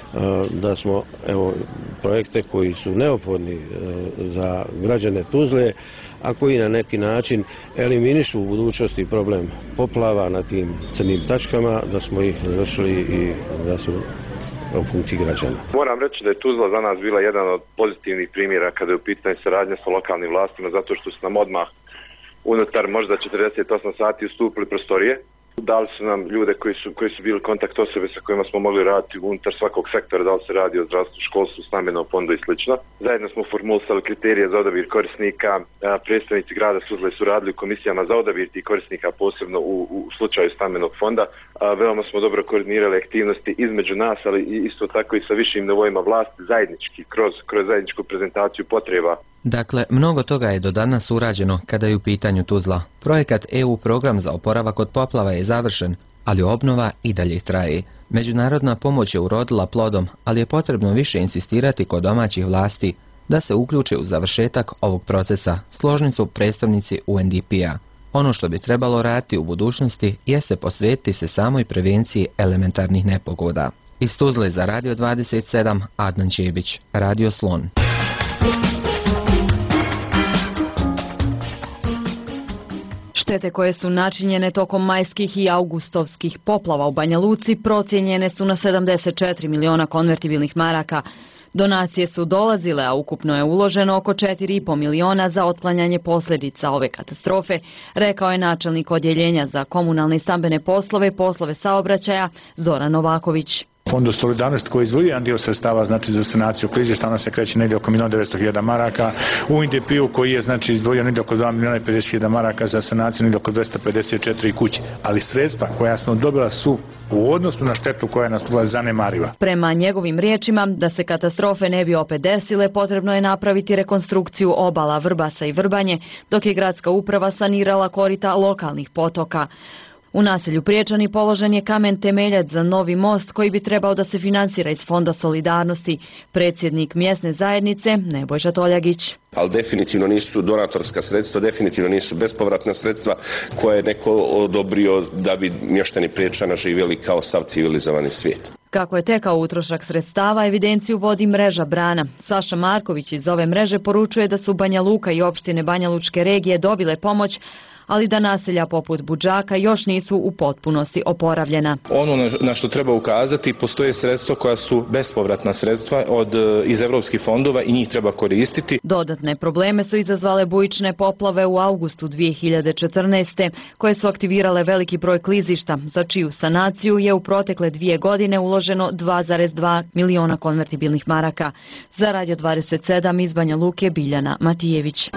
da smo evo, projekte koji su neophodni za građane Tuzle, a koji na neki način eliminišu u budućnosti problem poplava na tim crnim tačkama, da smo ih završili i da su u funkciji građana. Moram reći da je Tuzla za nas bila jedan od pozitivnih primjera kada je u pitanju saradnja sa lokalnim vlastima, zato što su nam odmah unutar možda četrdeset osam sati ustupili prostorije. Dali su nam ljude koji su, koji su bili kontakt osobe sa kojima smo mogli raditi unutar svakog sektora, da li se radi o zdravstvu, školstvu, stambenom fondu i sl. Zajedno smo formulisali kriterije za odabir korisnika. Predstavnici grada Tuzle su radili u komisijama za odabir tih korisnika, posebno u, u slučaju stambenog fonda. Veoma smo dobro koordinirali aktivnosti između nas, ali isto tako i sa višim nivoima vlasti zajednički, kroz, kroz zajedničku prezentaciju potreba. Dakle, mnogo toga je do danas urađeno kada je u pitanju Tuzla. Projekat E U program za oporavak od poplava je završen, ali obnova i dalje traje. Međunarodna pomoć je urodila plodom, ali je potrebno više insistirati kod domaćih vlasti da se uključe u završetak ovog procesa, složni su predstavnici U N D P-a. Ono što bi trebalo raditi u budućnosti jeste posvetiti se samoj prevenciji elementarnih nepogoda. Iz Tuzle za Radio dvadeset sedam, Adnan Čebić, Radio Slon. Štete koje su načinjene tokom majskih i augustovskih poplava u Banja Luci procijenjene su na sedamdeset četiri miliona konvertibilnih maraka. Donacije su dolazile, a ukupno je uloženo oko četiri i po miliona za otklanjanje posljedica ove katastrofe, rekao je načelnik odjeljenja za komunalne i stambene poslove i poslove saobraćaja Zoran Novaković. Fondu Solidarnosti koji izdvojio jedan dio sredstava znači za sanaciju klizišta, ona se kreće negdje oko milijon devetsto hiljada maraka. U N D P-u koji je znači izdvojio negdje oko dva milijuna i pedeset hiljada maraka za sanaciju negdje oko dvjesto pedeset četiri kuće. Ali sredstva koja smo dobila su u odnosu na štetu koja je nastupila zanemariva. Prema njegovim riječima, da se katastrofe ne bi opet desile, potrebno je napraviti rekonstrukciju obala Vrbasa i Vrbanje, dok je gradska uprava sanirala korita lokalnih potoka. U naselju Priječani položen je kamen temeljac za novi most koji bi trebao da se finansira iz Fonda Solidarnosti. Predsjednik mjesne zajednice Nebojša Toljagić. Ali definitivno nisu donatorska sredstva, definitivno nisu bespovratna sredstva koje je neko odobrio da bi mještani Priječana živjeli kao sav civilizovani svijet. Kako je tekao utrošak sredstava, evidenciju vodi mreža Brana. Saša Marković iz ove mreže poručuje da su Banja Luka i opštine Banja Lučke regije dobile pomoć, ali da naselja poput Budžaka još nisu u potpunosti oporavljena. Ono na što treba ukazati, postoje sredstva koja su bespovratna sredstva od, iz evropskih fondova i njih treba koristiti. Dodatne probleme su izazvale bujične poplave u avgustu dvije hiljade četrnaeste. koje su aktivirale veliki broj klizišta, za čiju sanaciju je u protekle dvije godine uloženo dva zarez dva miliona konvertibilnih maraka. Za Radio dvadeset sedam iz Banja Luke Biljana Matijević.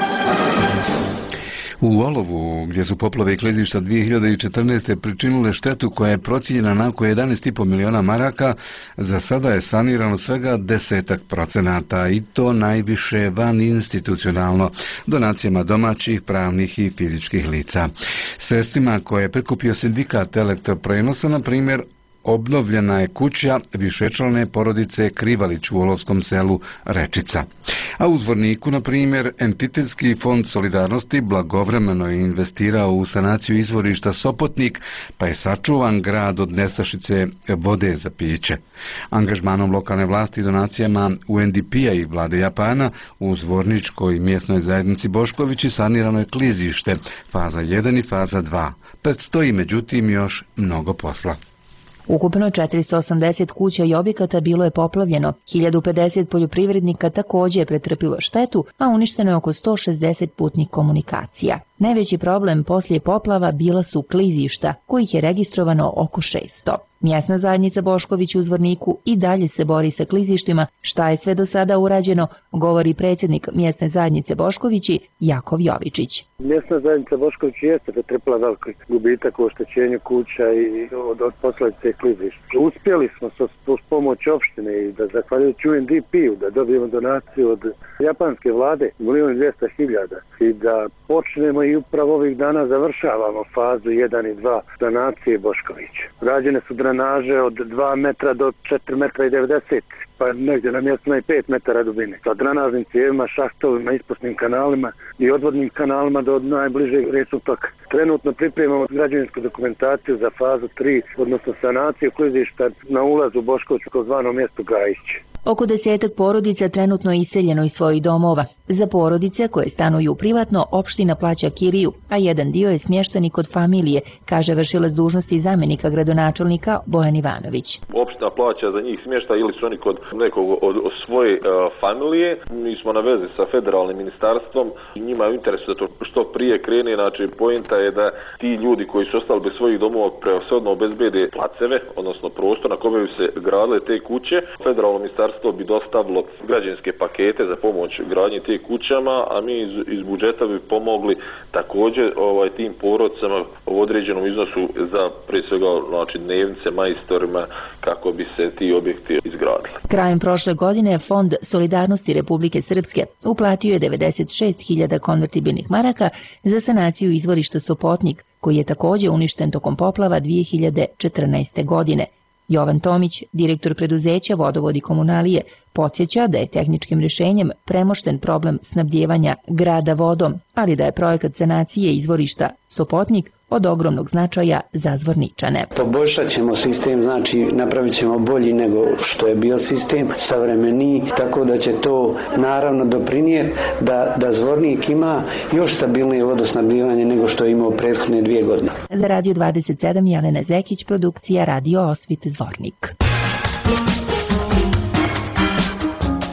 U Olovu, gdje su poplave i klizišta dvije hiljade četrnaeste. pričinile štetu koja je procijenjena na oko jedanaest i po miliona maraka, za sada je sanirano svega desetak procenata i to najviše van institucionalno, donacijama domaćih, pravnih i fizičkih lica. Sredstvima koje je prikupio sindikat elektroprenosa, na primjer, obnovljena je kuća višečlane porodice Krivalić u olovskom selu Rečica. A u Zvorniku, na primjer, entitetski fond Solidarnosti blagovremeno je investirao u sanaciju izvorišta Sopotnik, pa je sačuvan grad od nestašice vode za piće. Angažmanom lokalne vlasti i donacijama U N D P-a i vlade Japana u Zvorničkoj mjesnoj zajednici Boškovići sanirano je klizište, faza jedan i faza dva. Predstoji međutim još mnogo posla. Ukupno četiristo osamdeset kuća i objekata bilo je poplavljeno, hiljadu pedeset poljoprivrednika također je pretrpilo štetu, a uništeno je oko sto šezdeset putnih komunikacija. Najveći problem poslije poplava bila su klizišta, kojih je registrovano oko šesto. Mjesna zajednica Bošković u Zvorniku i dalje se bori sa klizištima. Šta je sve do sada urađeno, govori predsjednik mjesne zajednice Boškovići Jakov Jovičić. Mjesna zajednica Bošković jeste pretrpila veliki gubitak u oštećenju kuća i od, od posljedice klizišta. Uspjeli smo s pomoć opštine i da zahvaljujući U N D P-u da dobijemo donaciju od japanske vlade milijon dvjesto hiljada i da počnemo i upravo ovih dana završavamo fazu jedan i dva donacije Bošković. Rađene su drenaže od dva metra do četiri metra i devedeset, pa negdje na mjestu i pet metara dubine. Sa drenažnim cijevima, šahtovima, ispusnim kanalima i odvodnim kanalima do najbližeg riječnog toka. Trenutno pripremamo građevinsku dokumentaciju za fazu tri, odnosno sanaciju klizišta na ulazu u Bošković, tzv. mjestu Gajić. Oko desetak porodica trenutno je iseljeno iz svojih domova. Za porodice koje stanuju privatno, opština plaća kiriju, a jedan dio je smješten i kod familije, kaže vršilac dužnosti zamjenika gradonačelnika Bojan Ivanović. Opština plaća za njih smještaj ili su oni kod nekog od, od svoje uh, familije. Mi smo na vezi sa federalnim ministarstvom i njima je u interesu da to što prije krene. Znači, poenta je da ti ljudi koji su ostali bez svojih domova preosodno obezbede placeve, odnosno prostor na kome bi se gradile te kuće. Federalno ministarstvo to bi dostavilo građanske pakete za pomoć gradnje te kućama, a mi iz, iz budžeta bi pomogli također ovaj, tim porodcama u određenom iznosu za prije svega znači, dnevnice, majstorima kako bi se ti objekti izgradili. Krajem prošle godine Fond Solidarnosti Republike Srpske uplatio je devedeset šest hiljada konvertibilnih maraka za sanaciju izvorišta Sopotnik, koji je također uništen tokom poplava dvije hiljade četrnaeste. godine. Jovan Tomić, direktor preduzeća Vodovod i komunalije, podsjeća da je tehničkim rješenjem premošten problem snabdijevanja grada vodom, ali da je projekat sanacije izvorišta Sopotnik od ogromnog značaja za Zvorničane. Poboljšat ćemo sistem, znači napravit ćemo bolji nego što je bio sistem, savremeniji, tako da će to naravno doprinijeti da, da Zvornik ima još stabilnije vodosnabdijevanje nego što je imao prethodne dvije godine. Za Radio dvadeset sedam Jelena Zekić, produkcija Radio Osvit Zvornik.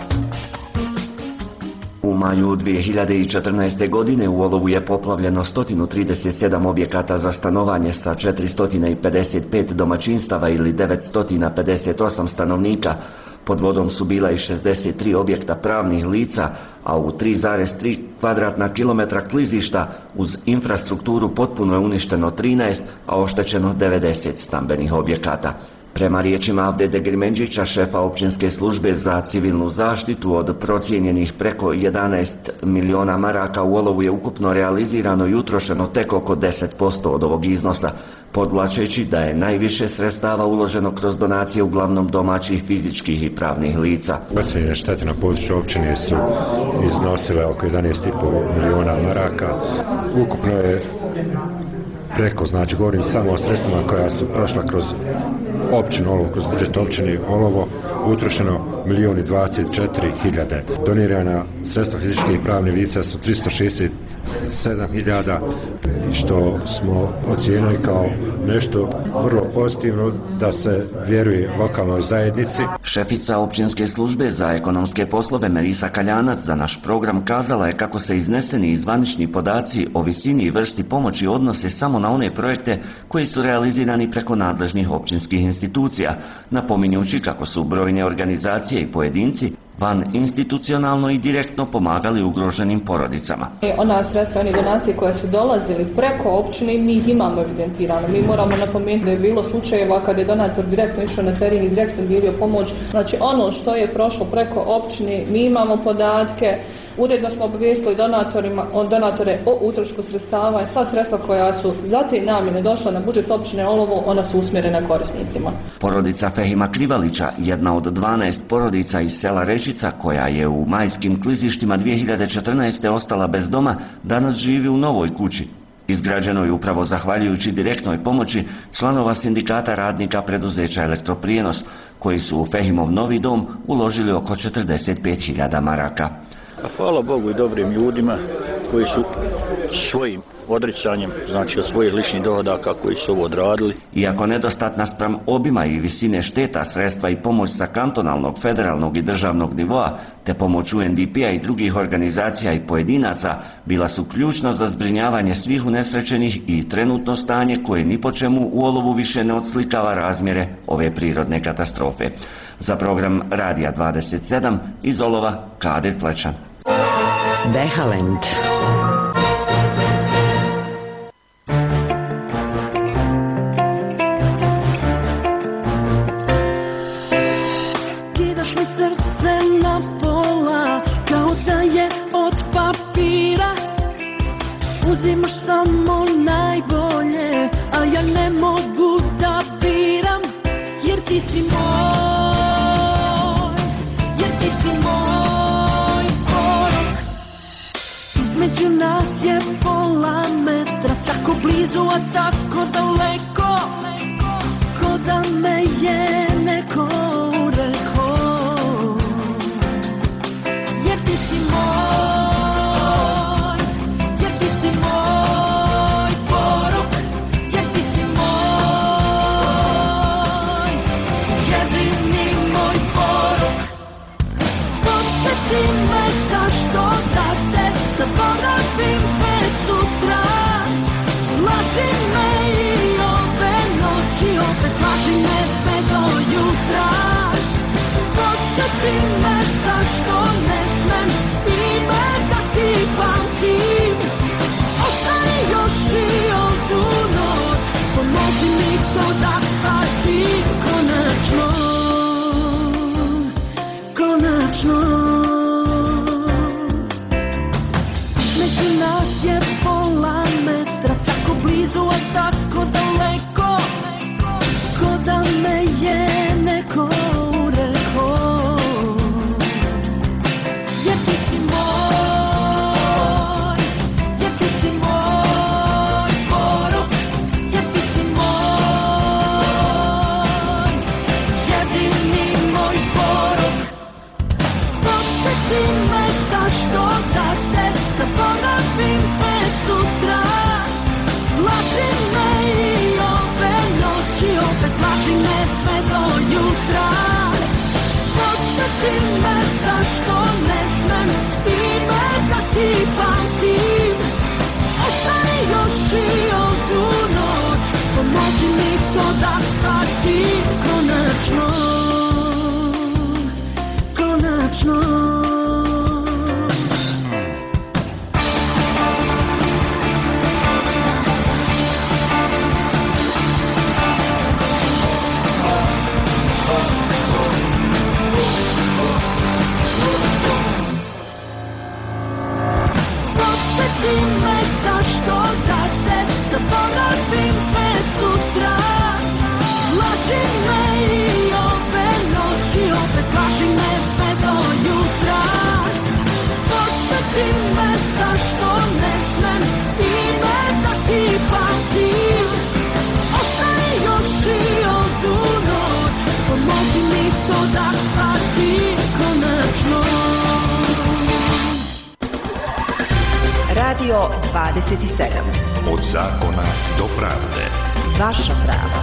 maju dvije hiljade četrnaeste. godine u olovu je poplavljeno sto trideset sedam objekata za stanovanje sa četiristo pedeset pet domaćinstava ili devetsto pedeset osam stanovnika. Pod vodom su bila i šezdeset tri objekta pravnih lica, a u tri zarez tri kvadratna kilometra klizišta uz infrastrukturu potpuno je uništeno trinaest, a oštećeno devedeset stambenih objekata. Prema riječima Avde Degrimenđića, šefa općinske službe za civilnu zaštitu, od procijenjenih preko jedanaest miliona maraka u olovu je ukupno realizirano i utrošeno tek oko deset posto od ovog iznosa, podvlačeći da je najviše sredstava uloženo kroz donacije uglavnom domaćih fizičkih i pravnih lica. Procijenjene štete na području općine su iznosile oko jedanaest i pol miliona maraka. Ukupno je preko, znači govorim samo o sredstvima koja su prošla kroz općinu Olovo, kroz budžet općine Olovo, utrošeno milijun i dvadeset četiri hiljade. Donirana sredstva fizičkih i pravnih lica su tristo šezdeset sedam hiljada, što smo ocijenili kao nešto vrlo pozitivno da se vjeruje lokalnoj zajednici. Šefica općinske službe za ekonomske poslove Melisa Kaljanac za naš program kazala je kako se izneseni i zvanični podaci o visini i vrsti pomoći odnose samo na one projekte koji su realizirani preko nadležnih općinskih institucija, napominjući kako su brojne organizacije i pojedinci van institucionalno i direktno pomagali ugroženim porodicama. Ona sredstva, one donacije koje su dolazili preko općine, mi ih imamo evidentirano. Mi moramo napomenuti da je bilo slučajeva kada je donator direktno išao na teren i direktno dijelio pomoć. Znači ono što je prošlo preko općine, mi imamo podatke. Uredno smo obavijestili donatorima, donatore o utrošku sredstava i sva sredstva koja su za te namjene došla na budžet općine Olovo, ona su usmjerena korisnicima. Porodica Fehima Krivalića, jedna od dvanaest porodica iz sela Rečica koja je u majskim klizištima dvije hiljade četrnaeste. ostala bez doma, danas živi u novoj kući. Izgrađeno je upravo zahvaljujući direktnoj pomoći članova sindikata radnika preduzeća Elektroprijenos, koji su u Fehimov novi dom uložili oko četrdeset pet hiljada maraka. Hvala Bogu i dobrim ljudima koji su svojim odricanjem, znači od svojih ličnih dohodaka koji su ovo odradili. Iako nedostatna spram obima i visine šteta, sredstva i pomoć sa kantonalnog, federalnog i državnog nivoa, te pomoć U N D P-a i drugih organizacija i pojedinaca, bila su ključna za zbrinjavanje svih unesrećenih i trenutno stanje koje ni po čemu u Olovu više ne odslikava razmjere ove prirodne katastrofe. Za program Radija dvadeset sedam iz Olova, Kadir Plečan. Dehalend. Kidaš mi srce na pola, kao da je od papira. Uzimaš samo najbolje, a ja ne mogu da biram, jer ti si moj, jer ti si moj porok. Između nas je pola metra, tako blizu, a tako daleko, ko da me je neko urekao. Jer ti si moj, jer ti si moj porok, jer ti si moj, jedini moj porok. Podsjeti me zašto da te zaboravim već sutra. Laži me i ove noći, opet laži me sve do jutra. Podsjeti me zašto ne smem ime da ti pamtim. Ostani još i ovu noć, pomozi mi to da shvatim konačno, konačno. Između nas je pola metra, tako blizu, a tako daleko, ko da me je neko urekao. dvadeset sedam. Od zakona do pravde. Vaša prava.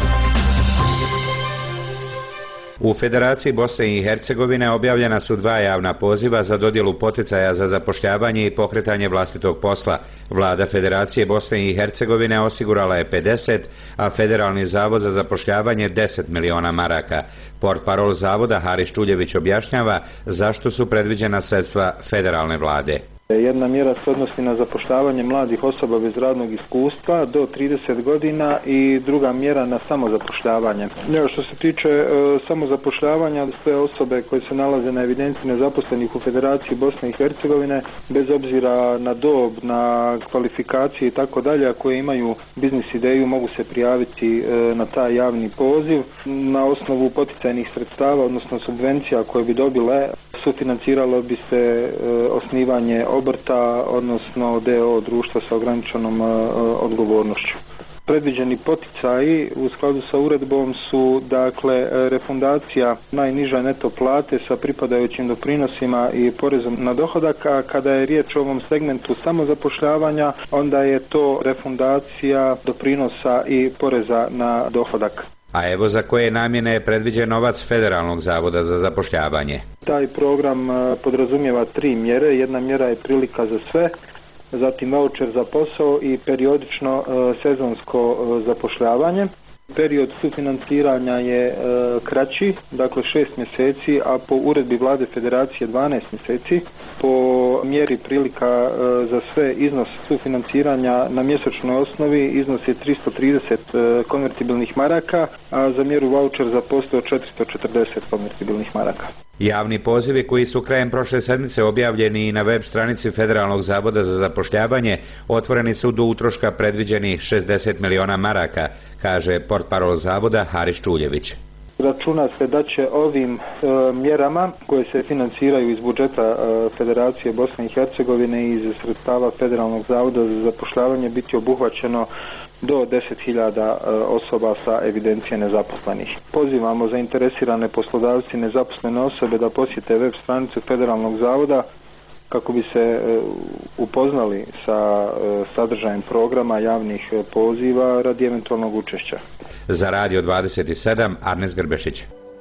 U Federaciji Bosne i Hercegovine objavljena su dva javna poziva za dodjelu poticaja za zapošljavanje i pokretanje vlastitog posla. Vlada Federacije Bosne i Hercegovine osigurala je pedeset, a Federalni zavod za zapošljavanje deset miliona maraka. Portparol zavoda Haris Čuljević objašnjava zašto su predviđena sredstva federalne vlade. Jedna mjera se odnosi na zapošljavanje mladih osoba bez radnog iskustva do trideset godina i druga mjera na samozapošljavanje. Evo, što se tiče e, samozapošljavanja, sve osobe koje se nalaze na evidenciji nezaposlenih u Federaciji Bosne i Hercegovine, bez obzira na dob, na kvalifikacije i tako dalje, a koje imaju biznis ideju, mogu se prijaviti e, na taj javni poziv. Na osnovu poticajnih sredstava, odnosno subvencija koje bi dobile, sufinanciralo bi se e, osnivanje obrta, odnosno D O O društva sa ograničenom uh, odgovornošću. Predviđeni poticaji u skladu sa uredbom su dakle refundacija najniže neto plate sa pripadajućim doprinosima i porezom na dohodak, a kada je riječ o ovom segmentu samozapošljavanja, onda je to refundacija doprinosa i poreza na dohodak. A evo za koje namjene je predviđen novac Federalnog zavoda za zapošljavanje. Taj program podrazumijeva tri mjere. Jedna mjera je prilika za sve, zatim vaučer za posao i periodično sezonsko zapošljavanje. Period sufinanciranja je e, kraći, dakle šest mjeseci, a po uredbi Vlade Federacije dvanaest mjeseci. Po mjeri prilika e, za sve iznos sufinanciranja na mjesečnoj osnovi iznos je tristo trideset e, konvertibilnih maraka, a za mjeru vaučer za posao četiristo četrdeset konvertibilnih maraka. Javni pozivi koji su krajem prošle sedmice objavljeni i na web stranici Federalnog zavoda za zapošljavanje otvoreni su do utroška predviđenih šezdeset miliona maraka, kaže portparol zavoda Haris Čuljević. Računa se da će ovim e, mjerama koje se financiraju iz budžeta e, Federacije Bosne i Hercegovine i iz sredstava Federalnog zavoda za zapošljavanje biti obuhvaćeno do deset hiljada osoba sa evidencije nezaposlenih. Pozivamo zainteresirane poslodavci nezaposlene osobe da posjete web stranicu Federalnog zavoda kako bi se upoznali sa sadržajem programa javnih poziva radi eventualnog učešća. Za Radio dvadeset sedam, Arnes Grbešić.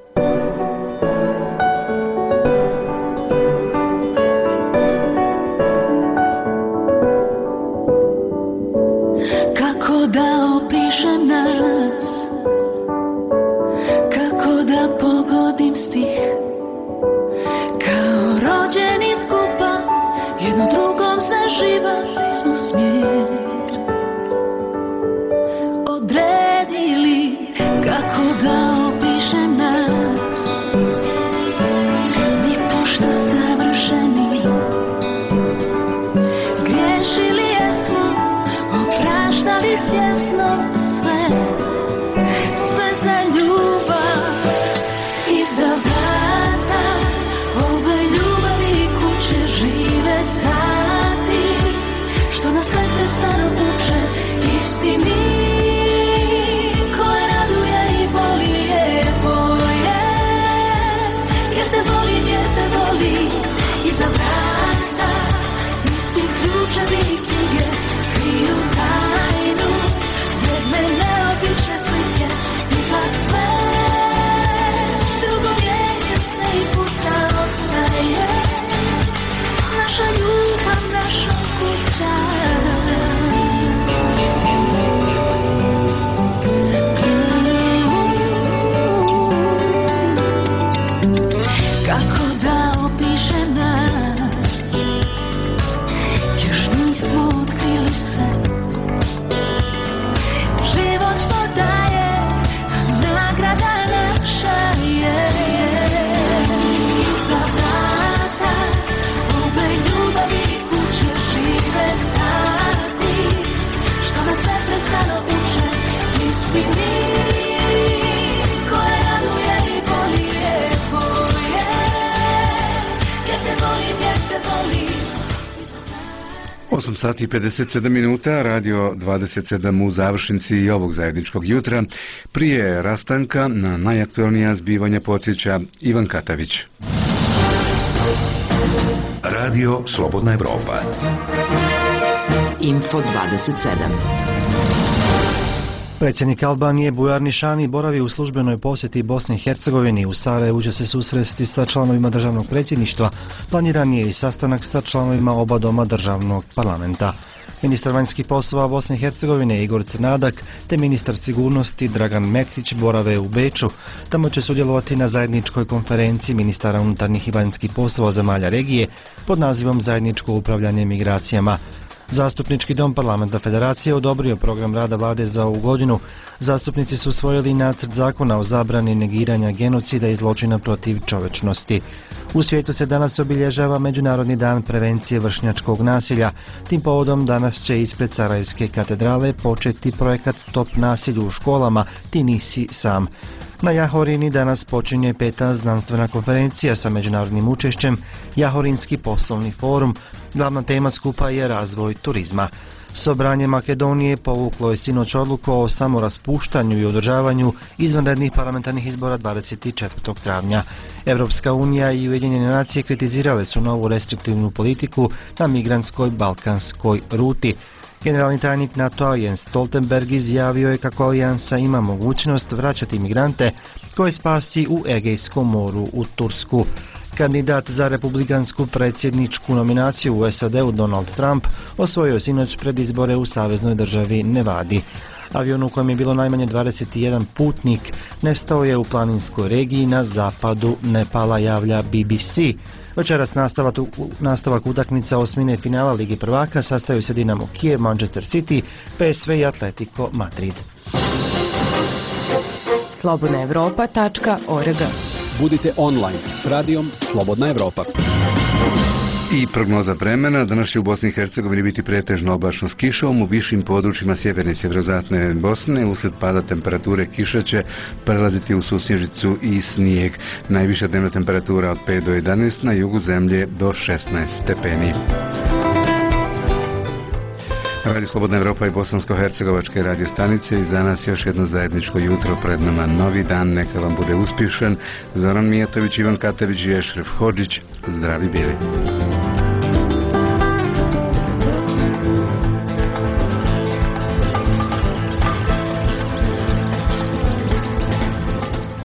osam sati i pedeset sedam minuta, Radio dvadeset sedam u završnici i ovog zajedničkog jutra. Prije rastanka na najaktualnija zbivanja podsjeća Ivan Katavić. Radio Slobodna Evropa. Info dvadeset sedam. Predsjednik Albanije Bujar Nišani boravi u službenoj posjeti Bosni i Hercegovini. U Sarajevu će se susresti sa članovima državnog predsjedništva. Planiran je i sastanak sa članovima oba doma državnog parlamenta. Ministar vanjskih poslova Bosne i Hercegovine Igor Crnadak te ministar sigurnosti Dragan Mektić borave u Beču. Tamo će sudjelovati na zajedničkoj konferenciji ministara unutarnjih i vanjskih poslova zemalja regije pod nazivom Zajedničko upravljanje migracijama. Zastupnički dom parlamenta Federacije odobrio program rada vlade za ovu godinu. Zastupnici su usvojili nacrt zakona o zabrani negiranja genocida i zločina protiv čovečnosti. U svijetu se danas obilježava Međunarodni dan prevencije vršnjačkog nasilja. Tim povodom danas će ispred Sarajevske katedrale početi projekat Stop nasilju u školama Ti nisi sam. Na Jahorini danas počinje peta znanstvena konferencija sa međunarodnim učešćem Jahorinski poslovni forum. Glavna tema skupa je razvoj turizma. Sobranje Makedonije povuklo je sinoć odluku o samoraspuštanju i održavanju izvanrednih parlamentarnih izbora dvadeset četvrtog travnja. Europska unija i Ujedinjene nacije kritizirale su novu restriktivnu politiku na migrantskoj balkanskoj ruti. Generalni tajnik NATO-a Jens Stoltenberg izjavio je kako alijansa ima mogućnost vraćati migrante koje spasi u Egejskom moru u Tursku. Kandidat za republikansku predsjedničku nominaciju u S A D-u Donald Trump osvojio sinoć pred izbore u saveznoj državi Nevadi. Avion u kojem je bilo najmanje dvadeset jedan putnik nestao je u planinskoj regiji na zapadu Nepala, javlja B B C. Večeras nastavak, nastavak utakmica osmine finala Ligi prvaka sastaju se Dinamo Kijev, Manchester City, P S V i Atletico Madrid. slobodna evropa tačka org. Budite online s radijom Slobodna Evropa. I prognoza vremena, danas će u Bosni i Hercegovini biti pretežno oblačno s kišom, u višim područjima sjeverne i sjeverozatne Bosne, uslijed pada temperature kiša će prelaziti u susnježicu i snijeg. Najviša dnevna temperatura od pet do jedanaest, na jugu zemlje do šesnaest stepeni. Radio Slobodna Evropa i bosansko-hercegovačke radio stanice i za nas još jedno zajedničko jutro, pred nama novi dan, neka vam bude uspješan. Zoran Mijatović, Ivan Katević i Ešref Hodžić, zdravi bili.